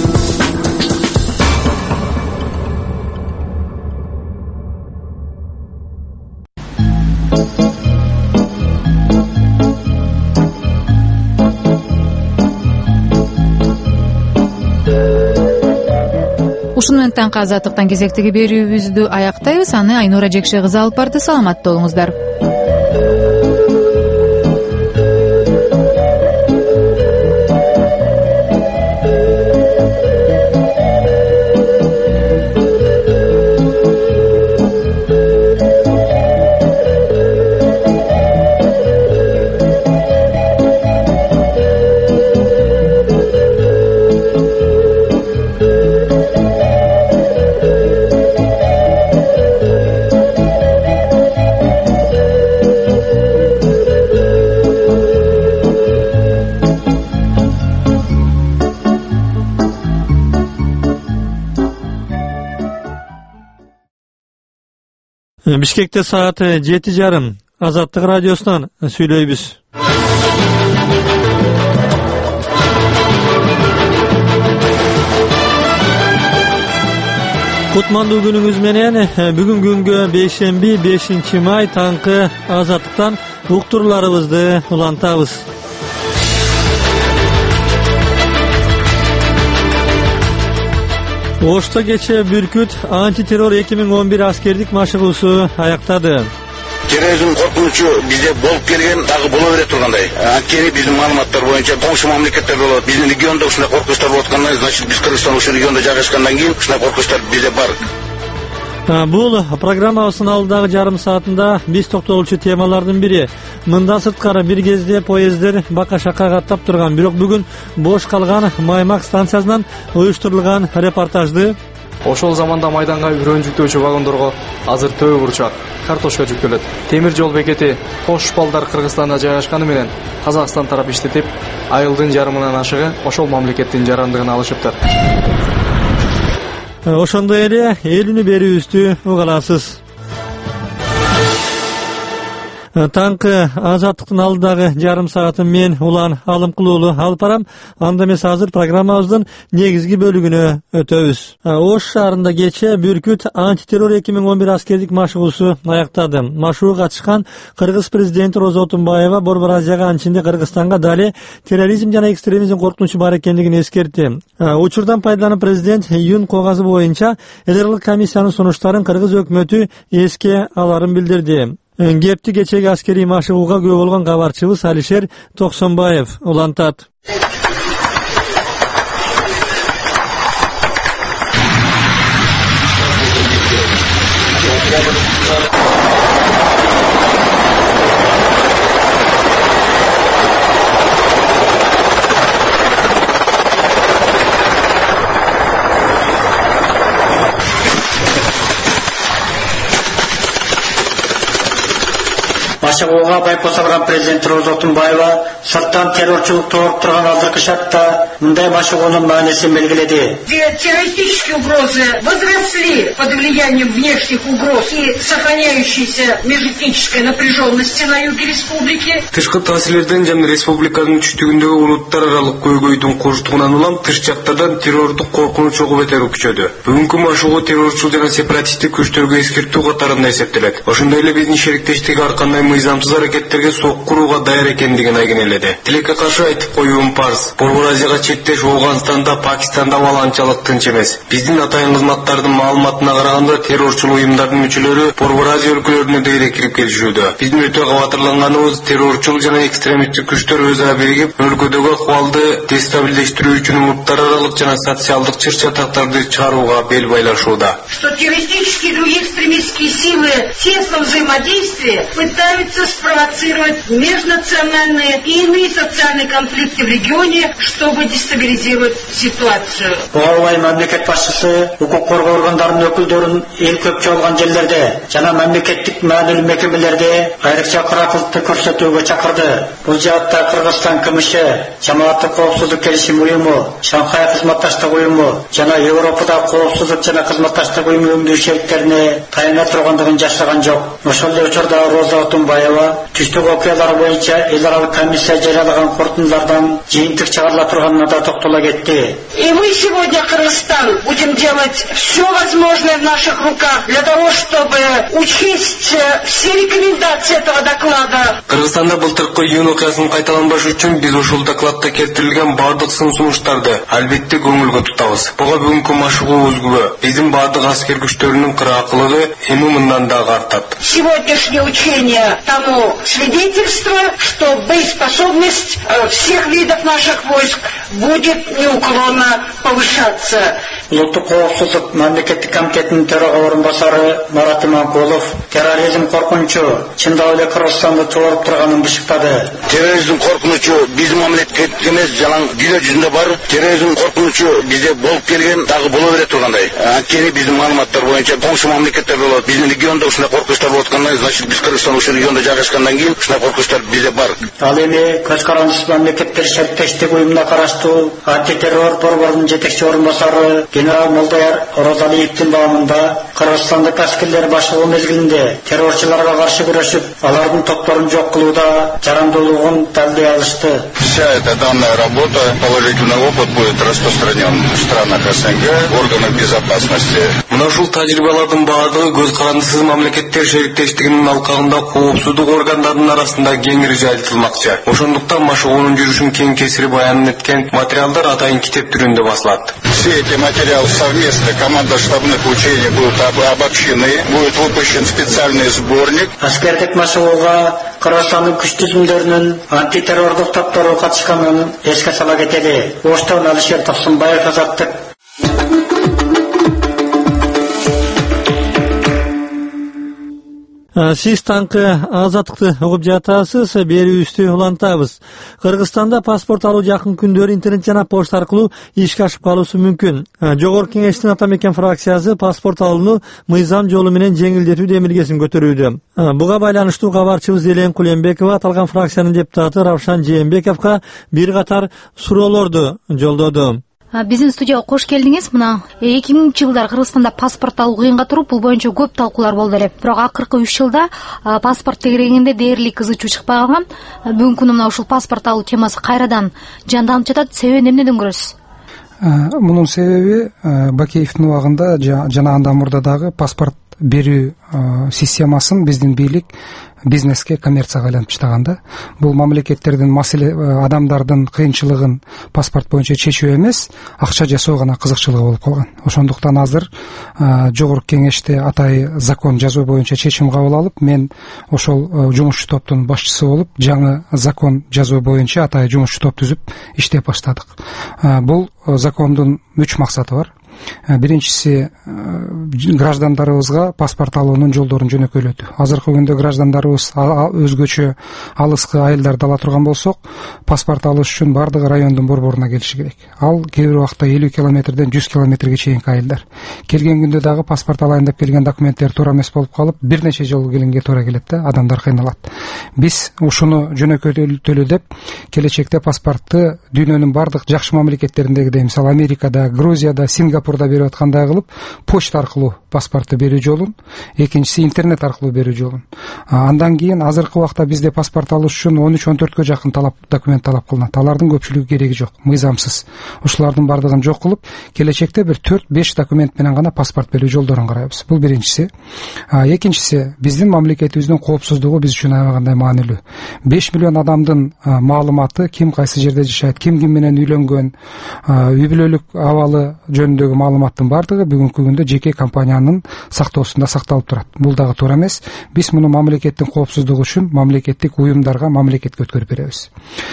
Ушуну менен таңкы Азаттыктан кезектеги берүүбүздү аяктайбыз. Аны Айнура Жекше кызы алып барды. Саламатта болуңуздар. Бишкекте саат 7:30. Азаттык радиосунан сүйлөйбүз. Кутмандуу күнүңүз менен. Бүгүн күнгө 5-май таңкы Азаттыктан уктурларыбызды улантабыз. Ошто кече Бүркүт антитеррор 2011 аскердик машыгуусу аяктады. Терроризм коркунучу бизде болуп келген, дагы боло бере тургандай. Анткени биздин маалыматтар боюнча коңшу мамлекеттер болот. Биздин региондо ушундай коркунучтар болуп аткандан, значит биз Кыргызстан ушул региондо жайгашкандан кийин ушундай коркунучтар бизде бар. Бул программабыздын алдыдагы жарым саатында биз токтолчу темалардын бири. Мындан сырткары бир кезде поезддер бака-шака каттап турган, бирок бүгүн бош калган Маймак станциясынан уюштурулган репортажды. Ошол заманда майданга үрөн жүктөөчү вагондорго азыр төө бурчак, картошка жүктөлөт. Темир жол бекети Кош балдар Кыргызстанда жайгашканы менен Казакстан тарап иштетип, айылдын жарымынан ашыгы ошол мамлекеттин жарандыгын алышыптыр. Ошондой эле элүүнү берүүбүздү угаласыз. Таңкы Азаттыктын алдыдагы жарым саатын мен Улан Алымкулуулу алып барам. Анда эмес азыр программабыздын негизги бөлүгүнө өтөбүз. Ош шаарында кече Бүркүт антитеррор 2011 аскердик машыгуусу аяктады. Машыгууга катышкан Кыргыз президенти Роза Отунбаева Борбор Азияга, анын ичинде Кыргызстанга дали терроризм жана экстремизм коркунучу бар экендигин эскертти. Учурдан пайдаланып президент июнь кагазы боюнча элдерлик комиссиянын сунуштарын Кыргыз өкмөтү эске аларын билдирди. Гепти кечеги аскерий машыгууга күбө болгон кабарчыбыз Алишер Токсонбаев улантат. Машыгууга байкос алган президент Роза Отунбаева сырттан террорчулукту ооруп турган азыркы шартта мындай машыгуунун маанисин белгиледи. Террористические угрозы возросли под влиянием внешних угроз и сохраняющейся межэтнической напряженности на юге республики. Тышкы таасирлерден жана республиканын түштүгүндөгү улуттар аралык көйгөйдүн коштугунан улам тыш жактардан террордук коркунуч чогуу бетер күчөдү. Бүгүнкү машыгуу террорчул жана сепаратисттик күчтөргө эскертүү катарында эсептелет. Ошондой эле биздин шериктештик ар кандай мыйзамсыз аракеттерге сок курууга даяр экендигин айгинеледи. Тилекке каршы айтып коюум парз. Борбор Азияга чектеш Ооганстанда, Пакистанда баланчалык тынч эмес. Биздин атайын кызматтардын маалыматына караганда террорчул уюмдардын мүчөлөрү Борбор Азия өлкөлөрүнө дейре кирип келишүүдө. Биздин өтө кабатырланганыбыз террорчул жана экстремисттик күчтөр өз ара биригип өлкөдөгү акыбалды дестабилдештирүү үчүн улуттар аралык жана социалдык чыр-чатактарды чыгарууга бел байлашууда. Что террористические и другие экстремистские силы в тесном взаимодействии пытаются спровоцировать межнациональные и иные социальные конфликты в регионе, чтобы дестабилизировать ситуацию. Буга мамлекет башчысы укук коргоо органдарынын өкүлдөрүн эл көпчү алган жерлерде жана мамлекеттик маанилүү мекемелерде айрыкча кыракылыкты көрсөтүүгө чакырды. Бул жаатта Кыргызстан КМШ, Жамааттык коопсуздук келишим уюму, Шанхай кызматташтык уюму жана Европада коопсуздук жана кызматташтык уюму өңдүү шериктерине таяна тургандыгын жашырган жок. Ошол эле учурда Роза Отунбаева түштүк окуялар боюнча эл аралык комиссия жарыялаган корутундулардан жыйынтык чыгарыла турганына да токтоло кетти. И мы сегодня, Кыргызстан, будем делать все возможное в наших руках для того, чтобы учесть все рекомендации этого доклада. Кыргызстанда былтыркы июнь окуясынын кайталанбаш үчүн биз ушул докладта келтирилген бардык сын-сунуштарды албетте көңүлгө тутабыз. Буга бүгүнкү машыгуубуз күбө. Биздин бардык аскер күчтөрүнүн кыраакылыгы эми мындан дагы артат. Сегодняшнее учение тому свидетельство, что боеспособность всех видов наших войск будет неуклонно повышаться. Улуттук коопсуздук мамлекеттик комитетинин төрага орун басары Марат Иманкулов терроризм коркунучу чындап эле Кыргызстанды тууруп турганын бышыктады. Терроризм коркунучу биздин мамлекетте эмес, жалаң дүйнө жүзүндө бар. Терроризм коркунучу бизде болуп келген, дагы боло бере тургандай. Анткени биздин маалыматтар боюнча коңшу мамлекеттер болот. Биздин региондо ушундай коркунучтар болуп аткандан, значит биз Кыргызстан ушул региондо жайгашкандан кийин ушундай коркунучтар бизде бар. Ал эми көз карандысыз мамлекеттер шериктештик уюмуна караштуу антитеррор борборунун жетекчи орун басары генерал Молдаяр Оразалиевдин баамында Кыргызстандык аскерлер башталуу мезгилинде террорчуларга каршы күрөшүп, алардын топторун жок кылууда жарандуулугун далилдей алышты. Вся эта данная работа, положительный опыт будет распространен в странах СНГ, органах безопасности. Мына ушул тажрыйбалардын баардыгы көз карандысыз мамлекеттер шериктештигинин алкагында коопсуздук органдарынын арасында кеңири жайылтылмакчы. Ошондуктан машыгуунун жүрүшүн кең кесири баянын эткен материалдар атайын китеп түрүндө басылат. Все эти материалы совместно команда штабных учений будут обобщены, будет выпущен специальный сборник. Аскердик машыгууга Кыргызстандын күч түзүмдөрүнүн антитеррордук топтору катышканын эске сала кетели. Оштон Алишер Тосунбаев азаттык. Сиз таңкы азаттыкты угуп жатасыз, берүүбүздү улантабыз. Кыргызстанда паспорт алуу жакын күндөрү интернет жана почта аркылуу ишке ашып калуусу мүмкүн. Жогорку кеңештин ата мекен фракциясы паспорт алууну мыйзам жолу менен жеңилдетүү демилгесин көтөрүүдө. Буга байланыштуу кабарчыбыз Элен Кулембекова аталган фракциянын депутаты Равшан Жээнбековго бир катар суроолорду жолдоду. Биздин студияга кош келдиңиз. Мына 2000-жылдар Кыргызстанда паспорт алуу кыйынга туруп, бул боюнча көп талкуулар болду эле. Бирок акыркы 3 жылда паспорт тегерегинде дээрлик кызычуу чыкпай калган. Бүгүнкү күнү мына ушул паспорт алуу темасы кайрадан жанданып жатат. Себебин эмнеден көрөсүз? Мунун себеби Бакеевдин убагында жана андан мурда дагы паспорт берүү системасын биздин бийлик бизнеске, коммерцияга айлантып таштаганда, бул мамлекеттердин маселе адамдардын кыйынчылыгын паспорт боюнча чечүү эмес, акча жасоо гана кызыкчылыгы болуп калган. Ошондуктан азыр жогорку кеңеште атай закон жазуу боюнча чечим кабыл алып, мен ошол жумушчу топтун башчысы болуп, жаңы закон жазуу боюнча атай жумушчу топ түзүп иштеп баштадык. Бул закондун 3 максаты бар. Биринчиси граждандарыбызга паспорт алуунун жолдорун жөнөкөйлөтүү. Азыркы күндө граждандарыбыз өзгөчө алыскы айылдарда ала турган болсок, паспорт алыш үчүн бардыгы райондун борборуна келиши керек. Ал кээ бир убакта 50 километрден 100 километрге чейинки айылдар. Келген күндө дагы паспорт алайын деп келген документтер туура эмес болуп калып, бир нече жолу келинге туура келет да, адамдар кыйналат. Биз ушуну жөнөкөйтөлү деп келечекте паспортты дүйнөнүн бардык жакшы мамлекеттериндегидей, мисалы Америкада, Грузияда, Сингапурда берип аткандай кылып, почта аркылуу паспортты берүү жолун, экинчиси интернет аркылуу берүү жолун. Андан кийин азыркы убакта бизде паспорт алыш үчүн 13-14кө жакын документ талап кылынат. Алардын көпчүлүгү кереги жок, мыйзамсыз. Ушулардын бардыгын жок кылып, келечекте бир 4-5 документ менен гана паспорт берүү жолдорун карайбыз. Бул биринчиси. Экинчиси, биздин мамлекетибиздин коопсуздугу биз үчүн аябагандай маанилүү. 5 миллион адамдын маалыматы, ким кайсы жерде жашайт, ким менен үйлөнгөн, үй бүлөлүк абалы жөнүндөгү маалыматтын бардыгы бүгүнкү күндө жеке компаниянын сактоосунда сакталып турат. Бул дагы туура эмес. Биз муну мамлекеттин коопсуздугу үчүн мамлекеттик уюмдарга, мамлекетке өткөрүп беребиз.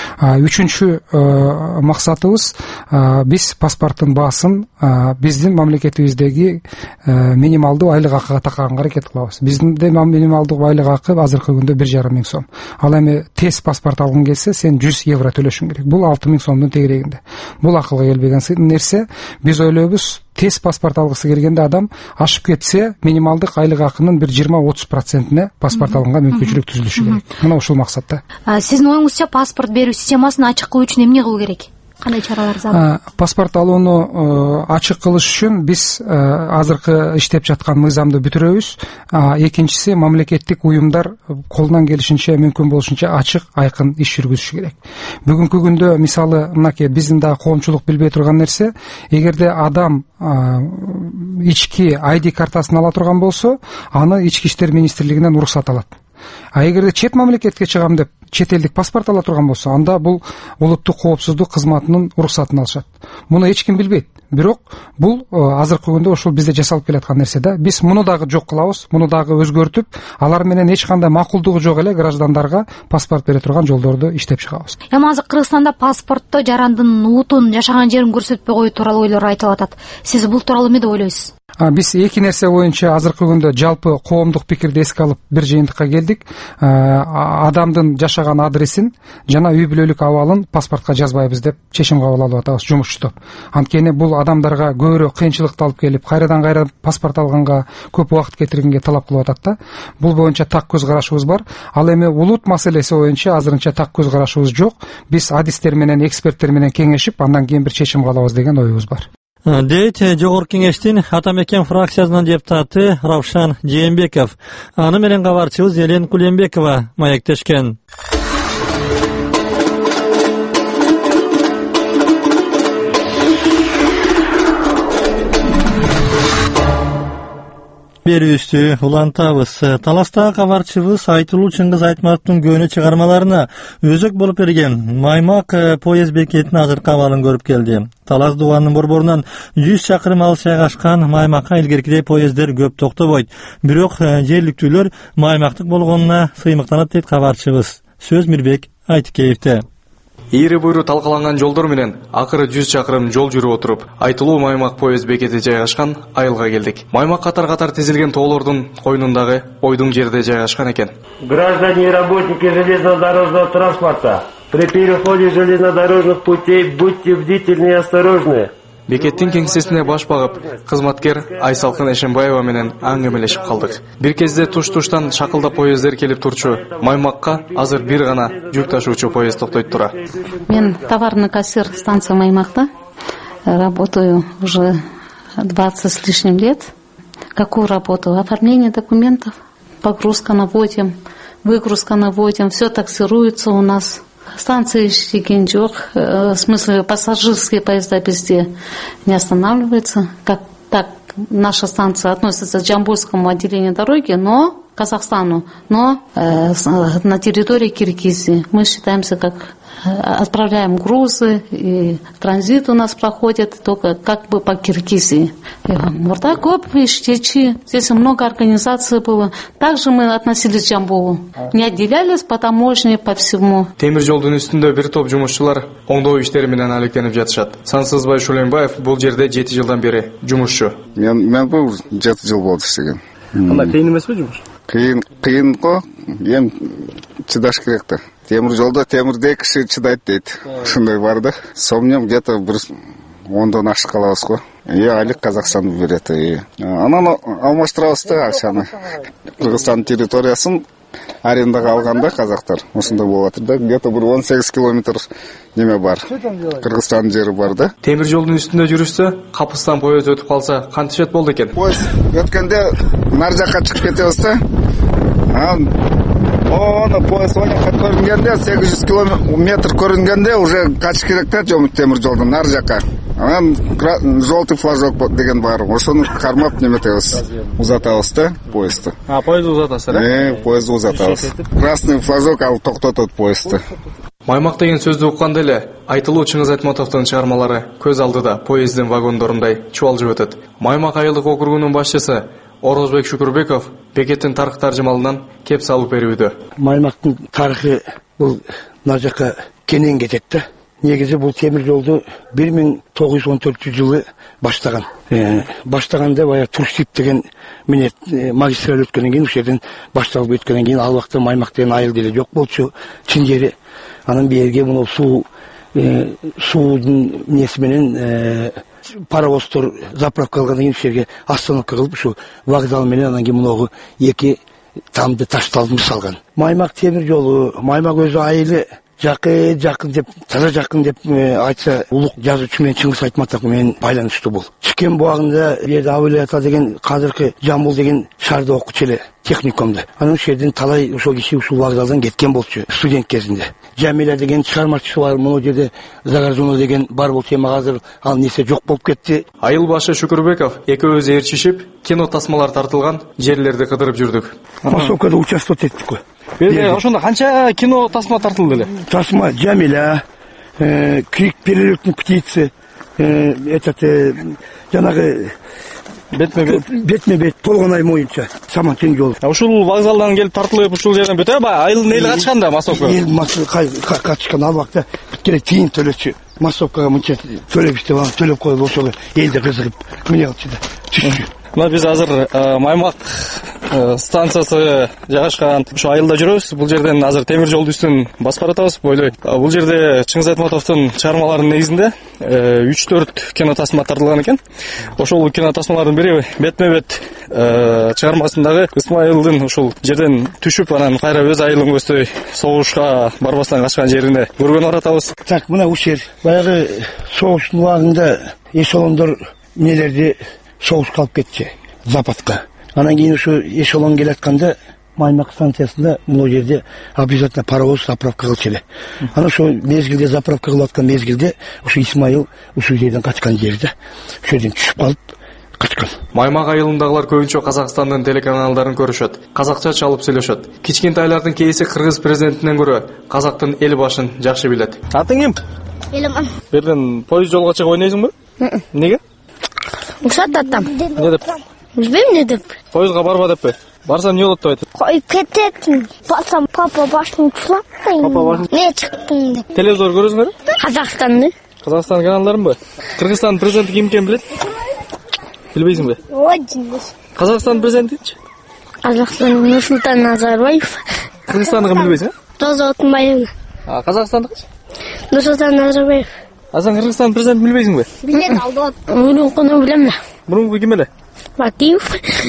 Үчүнчү максатыбыз, биз паспорттун баасын биздин мамлекетибиздеги минималдуу айлык акыга такаганга аракет кылабыз. Бизде минималдуу айлык акы азыркы күндө 1,5 миң сом. Ал эми тез паспорт алгың келсе, сен 100 евро төлөшүң керек. Бул 6 миң сомдун тегерегинде. Бул акылга келбеген нерсе. Биз ойлойбуз, тез паспорт алгысы келгенде адам ашып кетсе, минималдык айлык акынын бир 20-30%-не паспорт алганга мүмкүнчүлүк түзүлүшү керек. Мына ушул максатта. Сиздин оюңузча паспорт берүү системасын ачык кылуу үчүн эмне кылуу керек? Кандай чаралар зарыл? Паспорт алууну ачык кылыш үчүн биз азыркы иштеп жаткан мыйзамды бүтүрөбүз. Экинчиси, мамлекеттик уюмдар колунан келишинче, мүмкүн болушунча ачык, айкын иш жүргүзүшү керек. Бүгүнкү күндө мисалы мынакей биздин дагы коомчулук билбей турган нерсе, эгерде адам ички ID картасын ала турган болсо, аны Ички иштер министрлигинен уруксат алат. Эгерде чет мамлекетке чыгам деп чет элдик паспорт ала турган болсо, анда бул улуттук коопсуздук кызматынын уруксатын алышат. Муну эч ким билбейт. Бирок бул азыркы күндө ошол бизде жасалып келаткан нерсе да. Биз муну дагы жок кылабыз, муну дагы өзгөртүп, алар менен эч кандай макулдугу жок эле граждандарга паспорт бере турган жолдорду иштеп чыгабыз. Эми азыр Кыргызстанда паспортто жарандын утун, жашаган жерин көрсөтпөй коюу тууралуу ойлор айтылып атат. Сиз бул тууралуу эмне деп ойлойсуз? Биз эки нерсе боюнча азыркы күндө жалпы коомдук пикирди эске алып бир жыйынтыкка келдик. Адамдын жашаган адресин жана үй бүлөлүк абалын паспортко жазбайбыз деп чечим кабыл алып атабыз жумушчу топ. Анткени бул адамдарга көбүрөөк кыйынчылыкты алып келип, кайрадан паспорт алганга көп убакыт кетиргенге талап кылып атат да. Бул боюнча так көз карашыбыз бар. Ал эми улут маселеси боюнча азырынча так көз карашыбыз жок. Биз адистер менен, эксперттер менен кеңешип, андан кийин бир чечим кылабыз деген оюбуз бар. дейт Жогорку Кеңештин Ата Мекен фракциясынын депутаты Равшан Жээнбеков. Аны менен кабарчыбыз Элен Кулембекова маектешкен. Берүүстү улантабыз. Таластагы кабарчыбыз Айтылуу Чыңгыз Айтматовдун көөнө чыгармаларына өзөк болуп берген Маймак поезд бекетинин азыркы абалын көрүп келди. Талас дубанынын борборунан 100 чакырым алыс жайгашкан Маймакка илгеркидей поезддер көп токтобойт. Бирок жергиликтүүлөр Маймактык болгонуна сыймыктанат дейт кабарчыбыз. Сөз Мирбек Айтыкеевде. Ийри буйру талкаланган жолдор менен акыры 100 чакырым жол жүрүп отуруп, Айтылуу Маймак поезд бекети жайгашкан айылга келдик. Маймак катар-катар тизилген тоолордун койнундагы ойдуң жерде жайгашкан экен. Граждане и работники железнодорожного транспорта, при переходе железнодорожных путей будьте бдительны и осторожны. Бекеттин кеңсесине баш багып, кызматкер Айсалкын Эшенбаева менен аңгемелешип калдык. Бир кезде туш-туштан шакылдап поезддер келип турчу. Маймакка азыр бир гана жүк ташуучу поезд токтойт тура. Мен товарный кассир станции Маймакта. Работаю уже 20 с лишним лет. Какую работу? Оформление документов, погрузка наводим, выгрузка наводим. Все таксируется у нас. Станции Шигенджок, в смысле пассажирские поезда везде не останавливаются. Как так наша станция относится к Джамбульскому отделению дороги, но Казахстану, но на территории Киргизии. Мы считаемся как отправляем грузы, и транзит у нас проходит только как бы по Киргизии. Мурда көп иштечи, здесь много организаций было. Также мы относились к Жамбулу. Не отделялись по таможне, по всему. Темир жолдун үстүндө бир топ жумушчулар оңдоо иштери менен алектенип жатышат. Сансызбай Шулембаев бул жерде 7 жылдан бери жумушчу. Мен бул 7 жыл болду иштеген. Кандай кыйын эмеспи жумуш? Кыйын го, эми чыдаш керек да. Темир жолдо темирдей киши чыдайт дейт. Ушундай бар да. Сомнем где-то бир 10дон ашык калабыз го. Айлык Казакстан берет. Анан алмаштырабыз да акчаны. Кыргызстан территориясын арендага алганда казактар. Ушундай болуп атыр да. Где-то бир 18 километр неме бар. Кыргызстан жери бар да. Темир жолдун үстүндө жүрүшсө, Капыстан поезд өтүп калса, кантишет болду экен? Поезд өткөндө нар жакка чыгып кетебиз да. Оны поезд көрүнгөндө 800 километр көрүнгөндө уже качыш керек да темир жолдун нар жакка. Анан желтый флажок деген бар. Ошону кармап неметебиз, узатабыз да поездду. Поезд узатасыздар, поезд узатабыз. Красный флажок ал токтотот поездду. Маймак деген сөздү укканда эле Айтылуу Чыңгыз Айтматовдун чыгармалары көз алдыда поезддин вагондорундай чубалжып өтөт. Маймак айылдык округунун башчысы Орозбек Шүкүрбеков бекеттин тарых таржымалынан кеп салып берүүдө. Маймактын тарыхы бул нар жака кенен кетет да. Негизи бул темир жолду 1914 жылы баштаган. Баштаганда бая Турсип деген менен магистраль өткөндөн кийин ушул жерден башталып өткөндөн кийин ал убакта Маймак деген айыл деле жок болчу. Чын жери. Анан берге муну суудун неси менен паровоздор заправка алгандан кийин ушул жерге остановка кылып ушу вокзал менен анан кийин муногу эки тамды ташталып салган. Маймак темир жолу, Маймак өзү айылы жакын деп, таза жакын деп айтса, улук жазуучу менен Чыңгыз Айтматов менен байланыштуу бул. Чикен буагында жерде Абылай ата деген казыркы Жамбул деген шаарда окучу эле техникумда. Анан ушул жерден талай ошол киши ушул вокзалдан кеткен болчу студент кезинде. Жамиля деген чыгармачысы бар, муну жерде Загаржуно деген бар болчу, эми азыр ал нерсе жок болуп кетти. Айыл башы Шүкүрбеков экөөбүз ээрчишип, кино тасмалар тартылган жерлерди кыдырып жүрдүк. Массовкада участвовать еттик го. Ошондо канча кино тасма тартылды эле? Тасма Жамиля, Крик перелетной птицы, жанагы бетме-бет толгон ай моюнча саман тең жол. Ушул вокзалдан келип тартылып ушул жерден бүтө айылдын эли качканда массовка. Эл качкан ал убакта бүткеле тыйын төлөчү. Массовкага мынча төлөп иштеп, төлөп коюп ошол элди кызыгып мына кылчу да. Мына биз азыр Маймак станциясы жайгашкан ушу айылда жүрөбүз. Бул жерден азыр темир жол үстүн басып баратабыз. Бойлой. Бул жерде Чыңгыз Айтматовдун чыгармаларынын негизинде 3-4 кино тасма тартылган экен. Ошол кино тасмалардын бири бетме-бет чыгармасындагы Исмайылдын ушул жерден түшүп, анан кайра өз айылын көздөй согушка барбастан качкан жерине көргөнү баратабыз. Так, мына ушул жер баягы согуштун убагында эшелондор нелерди согушка алып кетчү, западка. Анан кийин ушу эшелон келатканда Маймак станциясында бул жерде обязательно паровоз заправка кылчу эле. Анан ошо мезгилде заправка кылып аткан мезгилде ушу Исмайыл ушул жерден качкан жерде ушул жерден түшүп калып качкан. Маймак айылындагылар көбүнчө Казакстандын телеканалдарын көрүшөт, казакча чалып сүйлөшөт. Кичкентайлардын кээси кыргыз президентинен көрө казактын эл башын жакшы билет. Атың ким? Элиман. Берден поезд жолго чыгып ойнойсуңбу? Неге? Ушат атам. Не деп? Билбейм не деп. Поездга барба деппи? Барсам не болот деп айтат? Коюп кетет. Барсам папа башын чулап койду. Папа башын. Не чыктың деп. Телевизор көрөсүңөр? Казакстанды. Казакстан каналдарынбы? Кыргызстандын президенти ким экенин билет? Билбейсиңби? Очень. Казакстандын президентичи? Казакстандын Нурсултан Назарбаев. Кыргызстандыкын билбейсиң, Роза Отунбаева. Казакстандыкычы? Нурсултан Назарбаев. Сен Кыргызстандын президентин билбейсиңби? Билем, алды. Мурункуну билем да. Мурунку ким эле? Бакиев.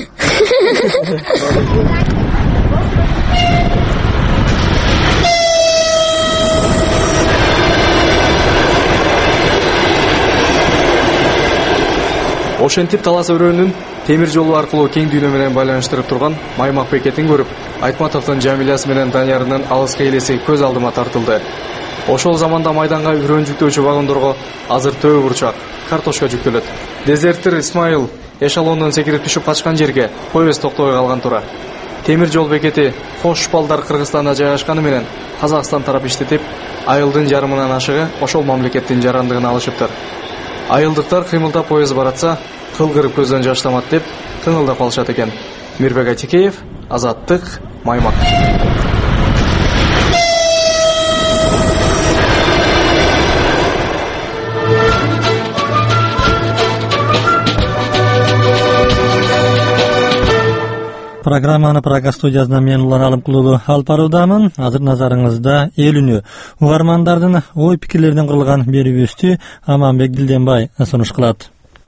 Ошентип талас өрөөнүн темир жолу аркылуу кең дүйнө менен байланыштырып турган Маймак бекетин көрүп, Айтматовдун Жамилясы менен Даниярынын алыскы элеси көз алдыма тартылды. Ошол заманда майданга үрөн жүктөөчү вагондорго азыр төө бурчак, картошка жүктөлөт. Дезертир Исмайыл эшелондон секирип түшүп качкан жерге поезд токтобой калган тура. Темир жол бекети Хош балдар Кыргызстанда жайгашканы менен Казакстан тарап иштетип, айылдын жарымынан ашыгы ошол мамлекеттин жарандыгын алышыптыр. Айылдыктар кыймылдап поезд баратса, кылгырып көздөн жаш тамат деп тыңылдап калышат экен. Мирбек Атикеев, Азаттык, Маймак. Программаны Прага студиясынан мен Улан Алымкулуулу алып баруудамын. Азыр назарыңызда эл үнү. Угармандардын ой пикирлеринен курулган берүүбүздү Аманбек Дилденбай сунуш кылат.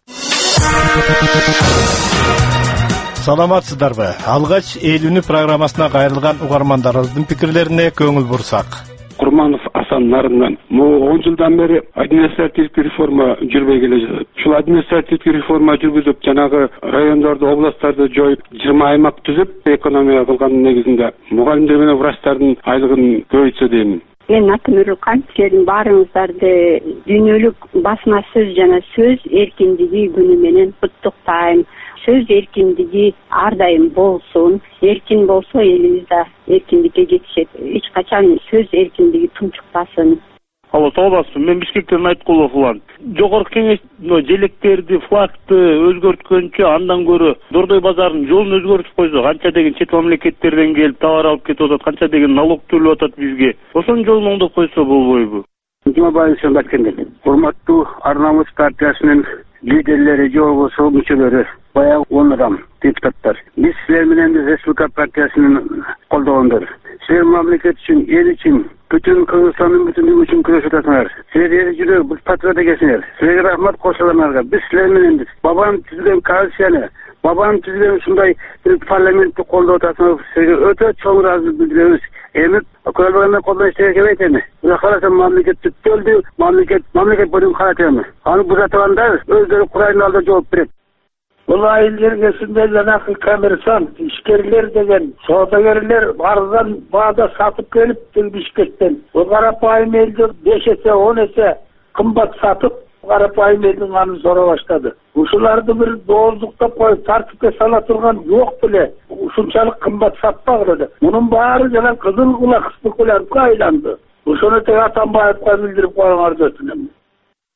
Саламатсыздарбы? Алгач эл үнү программасына кайрылган угармандарыбыздын пикирлерине көңүл бурсак. Курманов Асан Нарындан. 10 жылдан бери административдик реформа жүрбөй келе жатат. Ушул административдик реформа жүргүзүп, жанагы райондорду, областтарды жоюп, 20 аймак түзүп, экономия кылганын негизинде мугалимдер менен врачтардын айлыгын көбөйтсө деймин. Мен атым Үрүлкан, силердин баарыңыздарды дүйнөлүк басма сөз жана сөз эркиндиги күнү менен куттуктайм. Сөз эркиндиги ар дайым болсун. Эркин болсо элибизде эркиндикке жетишет. Эч качан сөз эркиндиги тунчукпасын. Алло, саламатсызбы? Мен Бишкектен Айткулов улан. Жогорку кеңеш желектерди, флагты өзгөрткөнчө андан көрө Дордой базарынын жолун өзгөртүп койсо, канча деген чет мамлекеттерден келип товар алып кетип атат, канча деген налог төлөп атат бизге. Ошонун жолун оңдоп койсо болбойбу? Жумабаев Шамбаткендер. Урматтуу Арнамыз партиясынын лидерлери, же болбосо мүчөлөрү, баягы онурам депутаттар. Биз силер менен Республика партиясынын колдогондор. Силер мамлекет үчүн, эл үчүн, бүтүн Кыргызстандын бүтүндүгү үчүн күрөшүп атасыңар. Силер эл жүрөк, биз патриот экенсиңер. Силерге рахмат кошуларыңарга. Биз силер мененбиз. Бабам түзгөн коалицияны, бабам түзгөн ушундай парламентти колдоп атасыңар. Силерге өтө чоң ыраазычылык билдиребиз. Эми көйгөйгө колдон иштеген кебейт эми. Буга карасам мамлекет түптөлдү, мамлекет бөлүм каратемби. Аны бузатгандар өздөрү курайдын алдында жооп берет. Бұл айыл жергесінде жаңағы коммерсант, ішкерлер деген саудагерлер арзан бағада сатып келіп Бишкектен. Ол қарапайым елді 5 есе 10 есе қымбат сатып, қарапайым елдің анын сора баштады. Ушуларды бір дооздуктап қойып тартипке сала турган жоқ біле. Ушунчалык қымбат сатпагыла деп. Мунун баары жана кызыл кулак спекулянтка айланды. Ушуну тег Атамбаевка билдирип коюңарды өтүнөм.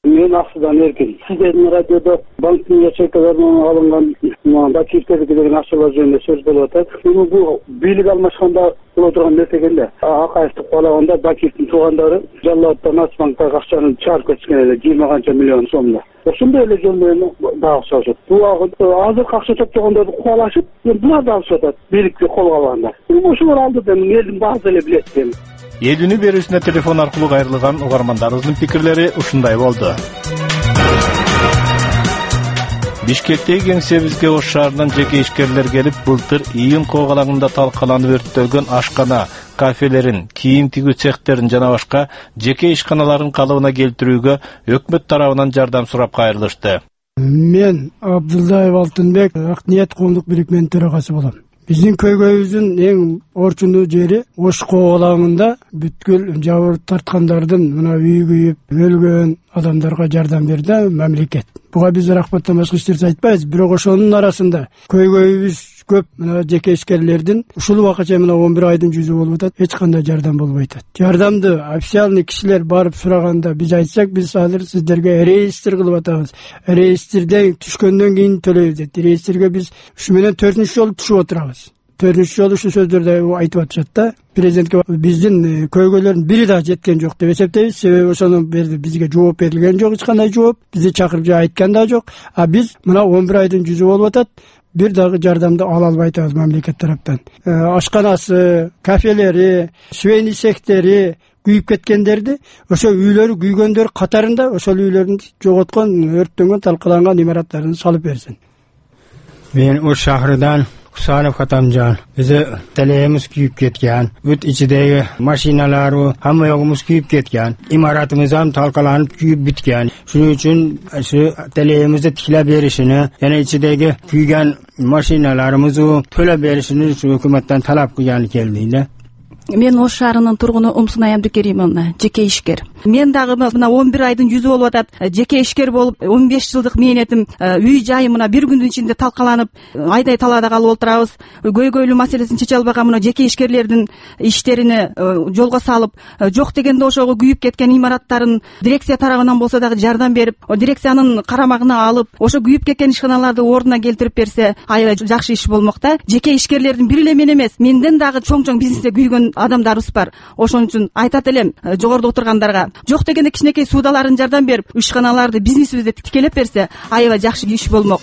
мен акчадан эркин. Сиздердин радиодо банктын ячейкаларынан алынган Бакиевтердики деген акчалар жөнүндө сөз болуп атат. Бул бийлик алмашканда боло турган нерсе экен да. Акаевди куалаганда Бакиевдин туугандары Жаллабадтан Нацбанкка акчаны чыгарып кетишкен эле 20 канча миллион сомдо. Ошондой эле жол менен дагы чыгышат. Бул азыркы акча топтогондорду куалашып, булар дагы чыгат. Бийликти колго алганда. Ошолор алдыдан элдин баасы эле билет экен. Элүүнү берүүсүнө телефон аркылуу кайрылган угармандарыбыздын пикирлери ушундай болду. Бишкектеги кеңсебизге Ош шаарынан жеке ишкерлер келип, былтыр июнь когалагында талкаланып өрттөлгөн ашкана, кафелерин, кийим тигүү цехтерин жана башка жеке ишканаларын калыбына келтирүүгө өкмөт тарабынан жардам сурап кайрылышты. Мен Абдулдаев Алтынбек, Акниет коомдук бирикменин төрагасы болом. Биздин көйгөйүбүздүн эң орчундуу жери Ош когалагында бүткүл жабыр тарткандардын мына үйү күйүп өлгөн адамдарга жардам берди мамлекет. Буга биз рахматтан башка эч нерсе айтпайбыз, бирок ошонун арасында көйгөйүбүз көп. Мына жеке ишкерлердин ушул убакка чейин мына 11 айдын жүзү болуп атат, эч кандай жардам болбой атат. Жардамды официальный кишилер барып сураганда биз айтсак, биз азыр сиздерге реестр кылып атабыз. Реестрден түшкөндөн кийин төлөйбүз дейт. Реестрге биз ушу менен 4-чү жолу түшүп отурабыз. 4-чү жолу ушу сөздөрдү айтып атышат да. Президентке биздин көйгөйлөрдүн бири да жеткен жок деп эсептейбиз. Себеби ошону бизге жооп берилген жок, эч кандай жооп. Бизди чакырып айткан да жок. А биз мына 11 айдын жүзү болуп атат. Бир дагы жардамды ала албай атабыз мамлекет тараптан. Ашканасы, кафелери, швейный цехтери күйүп кеткендерди, ошо үйлөрү күйгөндөр катарында ошол үйлөрдүн жоготкон, өрттөнгөн, талкаланган имараттарын салып берсин. Мен Ош шаарынан Кусанов Катамжан. Бизе телеемиз күйүп кеткен. Бүт ичидеги машиналары, хамма жогубуз күйүп кеткен. Имаратыбыз ham талкаланып күйүп бүткөн. Шуning үчүн ошо телеемизди тиклеп беришини, жана ичидеги күйгөн машиналарыбызды төлөп беришини өкмөттөн талап кылганы келди. Мен Ош шаарынын тургуну Умсунай Абдыкеримовна, жеке ишкер. Мен дагы мына 11 айдын жүзү болуп атат. Жеке ишкер болуп 15 жылдык мээнетим үй жайым мына бир күндүн ичинде талкаланып, айдай талаада калып отурабыз. Көйгөйлүү маселесин чече албаган мына жеке ишкерлердин иштерини жолго салып, жок дегенде ошого күйүп кеткен имараттарын дирекция тарабынан болсо дагы жардам берип, дирекциянын карамагына алып, ошо күйүп кеткен ишканаларды ордуна келтирип берсе, аябай жакшы иш болмок да. Жеке ишкерлердин бир эле мен эмес, менден дагы чоң бизнесте күйгөн адамдарыбыз бар. Ошон үчүн айтат элем жогоруда отургандарга, жок дегенде кичинекей суудаларын жардам берип, ишканаларды, бизнесибизди тикелеп берсе, аябай жакшы иш болмок.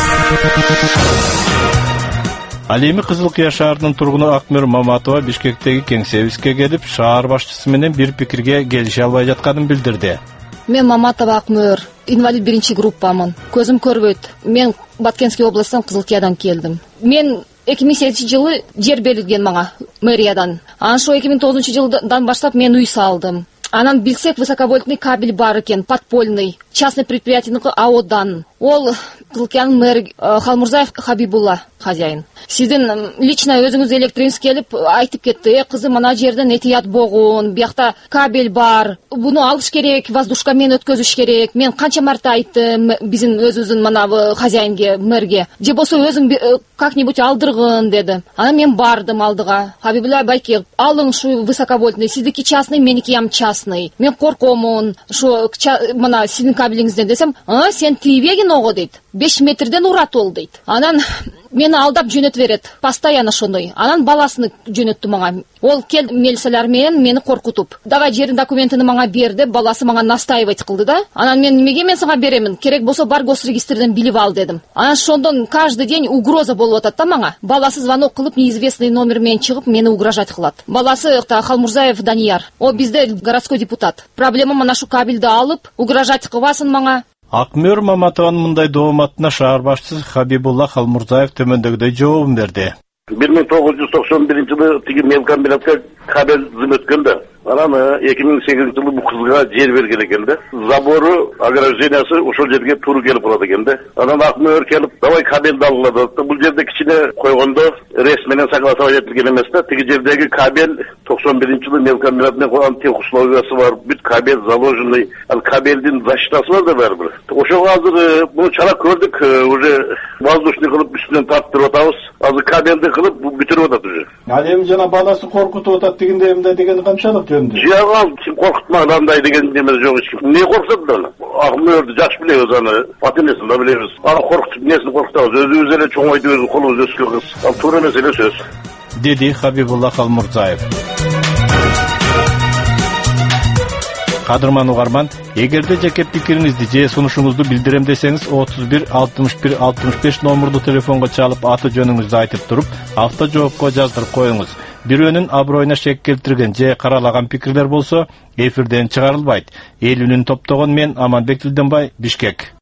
Ал эми Кызыл Кыя шаарынын тургуну Акмөр Маматова Бишкектеги кеңсебизге келип, шаар башчысы менен бир пикирге келише албай жатканын билдирди. Мен Маматова Акмөр, инвалид 1-чи группамын. Көзүм көрбөйт. Мен Баткенский областан Кызыл Кыядан келдим. Мен 2008 жылы жер берилген мага мэриядан. Анан ошо 2009 жылдан баштап мен үй салдым. Анан билсек высоковольтный кабель бар экен, подпольный, частный предприятийники АОдан. Ол Кызыл Кыянын мэр Халмурзаев Хабибулла хозяин. Сиздин лично өзүңүз электримиз келип айтып кетти: "Кызым, мына жерден этият болгон, биякта кабель бар. Буну алыш керек, воздушкамен өткөзүш керек." Мен канча марта айттым биздин өзүбүздүн мына хозяинге, мэрге. Же болсо өзүң как-нибудь алдыргын деди. Анан мен бардым алдыга. Хабибулла байке: "Алың ушу высоковольтный, сиздики частный, меники ham частный. Мен коркомун, ушу мына сиздин кабелиңизден" десем: "Сен тийбегин ого" дейт. 5 метрден урат ол дейт. Анан мени алдап жөнөтүп берет. Постоянно ошондой. Анан баласын жөнөттү мага. Ол кел милициялар менен мени коркутуп. Давай жердин документин мага берди, баласы мага настаивать кылды да. Анан мен немеге мен сага беремин? Керек болсо бар госрегистрден билип ал дедим. Анан ошондон каждый день угроза болуп атат да мага. Баласы звонок кылып, неизвестный номер менен чыгып, мени угрожать кылат. Баласы Халмурзаев Данияр. О бизде городской депутат. Проблема мына шу кабелди алып, угрожать кылбасын мага. Акмөр Маматованын мындай дооматына шаар башчысы Хабибулла Халмурзаев төмөндөгүдөй жообун берди. 1991 жылы тиги мелкомбинатка кабель зым өткөн да. Анан 2008 жылы бул кызга жер берген экен да. Забору, ограждениясы ошол жерге туура келип калат экен да. Анан Акмөр келип, давай кабелди алгыла. Бул жерде кичине койгондо рес менен согласовать этилген эмес да. Тиги жердеги кабель 91 жылы мелкомбинат менен койгон тех условиясы бар. Бүт кабель заложенный. Ал кабелдин защитасы бар да барбыр. Ошого азыр буну чара көрдүк, уже воздушный кылып үстүнөн тарттырып атабыз. Азыр кабелди кылып бүтүрүп атат уже. Ал эми жана баласы коркутуп атат дегенде эмне деген камчалык? дөнді. Жиған kim korkutmadan деген неміз жоқ ешкім. Не korksadı da onu? Akmıyordu, жақсы білеміз аны. Ат емесін да білеміз. Аны korkutup несін korkutамыз. Өзі эле чоң айтып өзі қолымыз өскен қыз. Ал тура mesele söz. Dedi Хабибулла Халмурзаев. Кадырман угарман, эгерде жеке пикириңизди же сунушуңузду билдирем десеңиз 31 61 65 номерду телефонго чалып аты жөнүңүздү айтып туруп, автожоопко жаздырып коюңуз. Бирөөнүн аброюна шек келтирген же каралаган пикирлер болсо, эфирден чыгарылбайт. Эл үнүн топтогон мен Аманбек Дилденбай, Бишкек.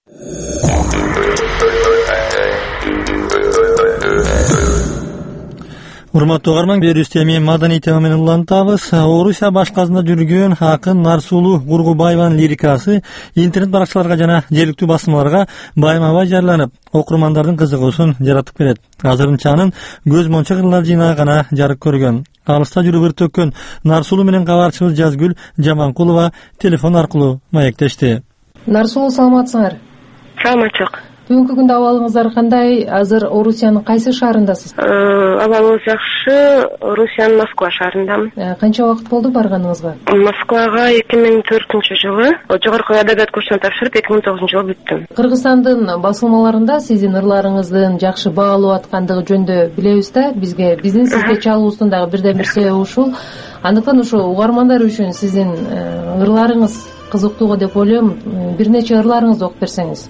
Урматтуу угарман, берүүбүздө эми маданий тема менен улантабыз. Орусия башкасында жүргөн акын Нарсулуу Кургубаеванын лирикасы интернет баракчаларга жана жергиликтүү басмаларга байма-бай жарыяланып, окурмандардын кызыгуусун жаратып келет. Азырынча анын көз монча кырлар жыйнагы гана жарык көргөн. Алыста жүрүп ыр төккөн Нарсулуу менен кабарчыбыз Жазгүл Жаманкулова телефон аркылуу маектешти. Нарсулуу, саламатсыңар? Саламатчык. Бүгүнкү күндө абалыңыздар кандай? Азыр Орусиянын кайсы шаарындасыз? Абалыбыз жакшы. Орусиянын Москва шаарындамын. Канча убакыт болду барганыңызга? Москвага 2004-жылы жогорку адабият курсуна тапшырып 2009-жылы бүттүм. Кыргызстандын басылмаларында сиздин ырларыңыздын жакшы баалуу аткандыгы жөнүндө билебиз да. Биздин сизге чалуусунун дагы бирден бир себеби ушул. Андыктан ушул угармандар үчүн сиздин ырларыңыз кызыктууга деп ойлойм. Бир нече ырларыңызды окуп берсеңиз.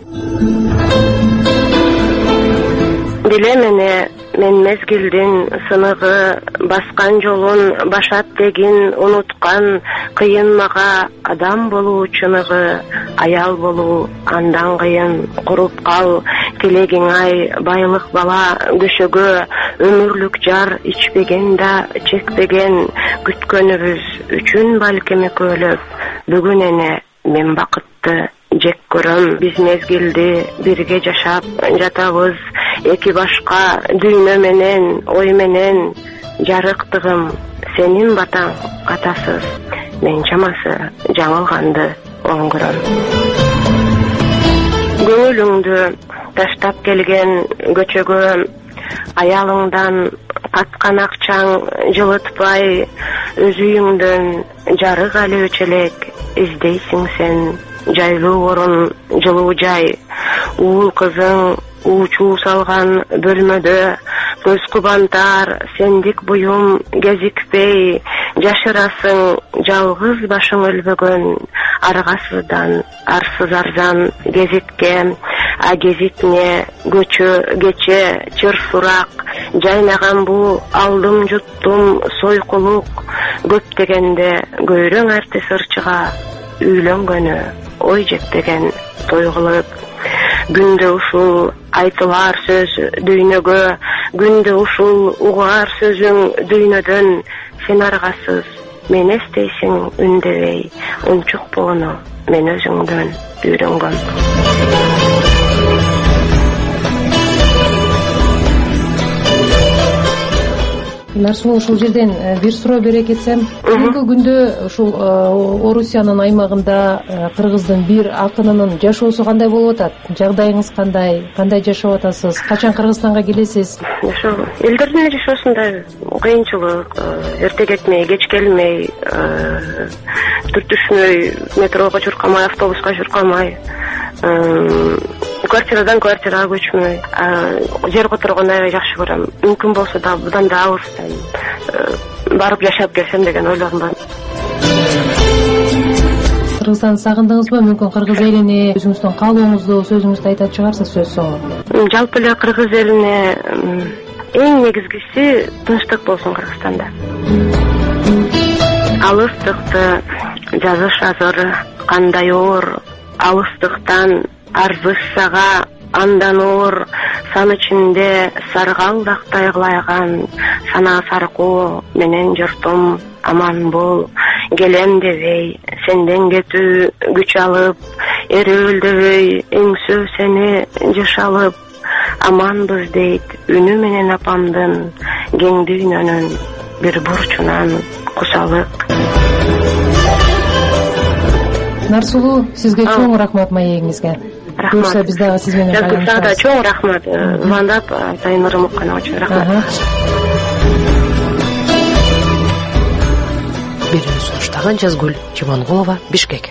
Билем мен мезгилдин сыныгы, баскан жолун башат дегин унуткан, кыйын мага адам болуу чыныгы, аял болуу андан кыйын. Куруп кал тилегиң ай, байлык бала көшөгө, өмүрлүк жар ичпеген да чекпеген, күткөнүбүз үчүн балким экөөлөп, бүгүн эне мен бакытты жек көрөм. Биз мезгилди бирге жашап жатабыз, эки башка дүйнө менен, ой менен. Жарыктыгым сенин батаң катасыз, мен чамасы жаңылганды оңгөрөм. Көңүлүңдү таштап келген көчөгө, аялыңдан каткан акчаң жылытпай, өз үйүңдөн жарык алып элек издейсиң сен. Жайлуу орун, жылуу жай, уул кызың уучуу салган бөлмөдө, көз кубантар сендик буюм кезикпей, жашырасың жалгыз башың өлбөгөн, аргасыздан арсыз арзан гезитке, а гезитне көчө кече чыр сурак, жайнаган бу алдым жуттум сойкулук, көптөгөндө көйрөң артис ырчыга, үйлөнгөнү ой жетпеген той кылып. Күндө ушул айтылар сөз дүйнөгө, күндө ушул угар сөзүң дүйнөдөн. Сен аргасыз мен эстейсиң үндебей, унчук боону мен өзүңдөн үйрөнгөм. Нарсулуу, ушул жерден бир суроо бере кетсем, бүгүнкү күндө ушул Орусиянын аймагында кыргыздын бир акынынын жашоосу кандай болуп атат? Жагдайыңыз кандай? Кандай жашап атасыз? Качан Кыргызстанга келесиз? Элдердин жашоосунда кыйынчылык, эрте кетмей, кеч келмей, түшмөй, метрого чуркамай, автобуска чуркамай, квартирадан квартирага көчмөй, жер которгону аябай жакшы көрөм. Мүмкүн болсо да будан да алыстан барып жашап келсем деген ойлорум бар. Кыргызстанды сагындыңызбы? Мүмкүн кыргыз элине өзүңүздүн каалооңузду, сөзүңүздү айтат чыгарсыз сөз соңу. Жалпы эле кыргыз элине эң негизгиси тынчтык болсун Кыргызстанда. Алыстыкты жазыш азыр кандай оор, алыстыктан арзышсага андан оор, сан ичинде саргалдактай кылайган, сана саркоо менен журтум аман бол, келем дебей сенден кетүү күч алып, эрөөлдөбөй эңсөө сени жыш алып, аманбыз дейт үнү менен апамдын, кең дүйнөнүн бир бурчунан кусалык. Нарсулуу, сизге чоң рахмат маегиңизге. Буюрса биз дагы сиз менен байланышабыз. Да, чоң рахмат. Звондап атайын ырым уккан үчүн рахмат. Берүүнү сунуштаган Жазгүл Жумангулова, Бишкек.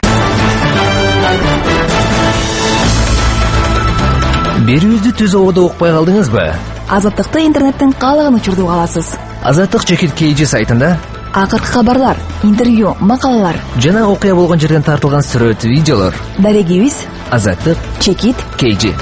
Берүүбүздү түз ободо укпай калдыңызбы? Азаттыкты интернеттен каалаган учурда уга аласыз. Азаттык чекит KG сайтында акыркы кабарлар, интервью, макалалар жана окуя болгон жерден тартылган сүрөт, видеолор. Дарегибиз Азаттык чекит KG.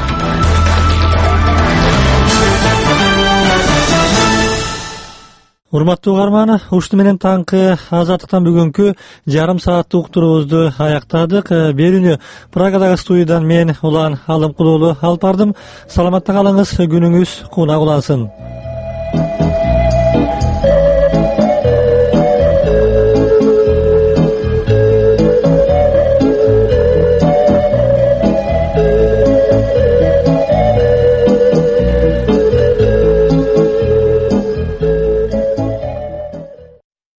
Урматтуу угарман, ушуну менен таңкы Азаттыктан бүгүнкү жарым сааттык уктуруубузду аяктадык. Берүүнү Прагадагы студиядан мен Улан Алымкулуулу алып бардым. Саламатта калыңыз, күнүңүз кунак улансын.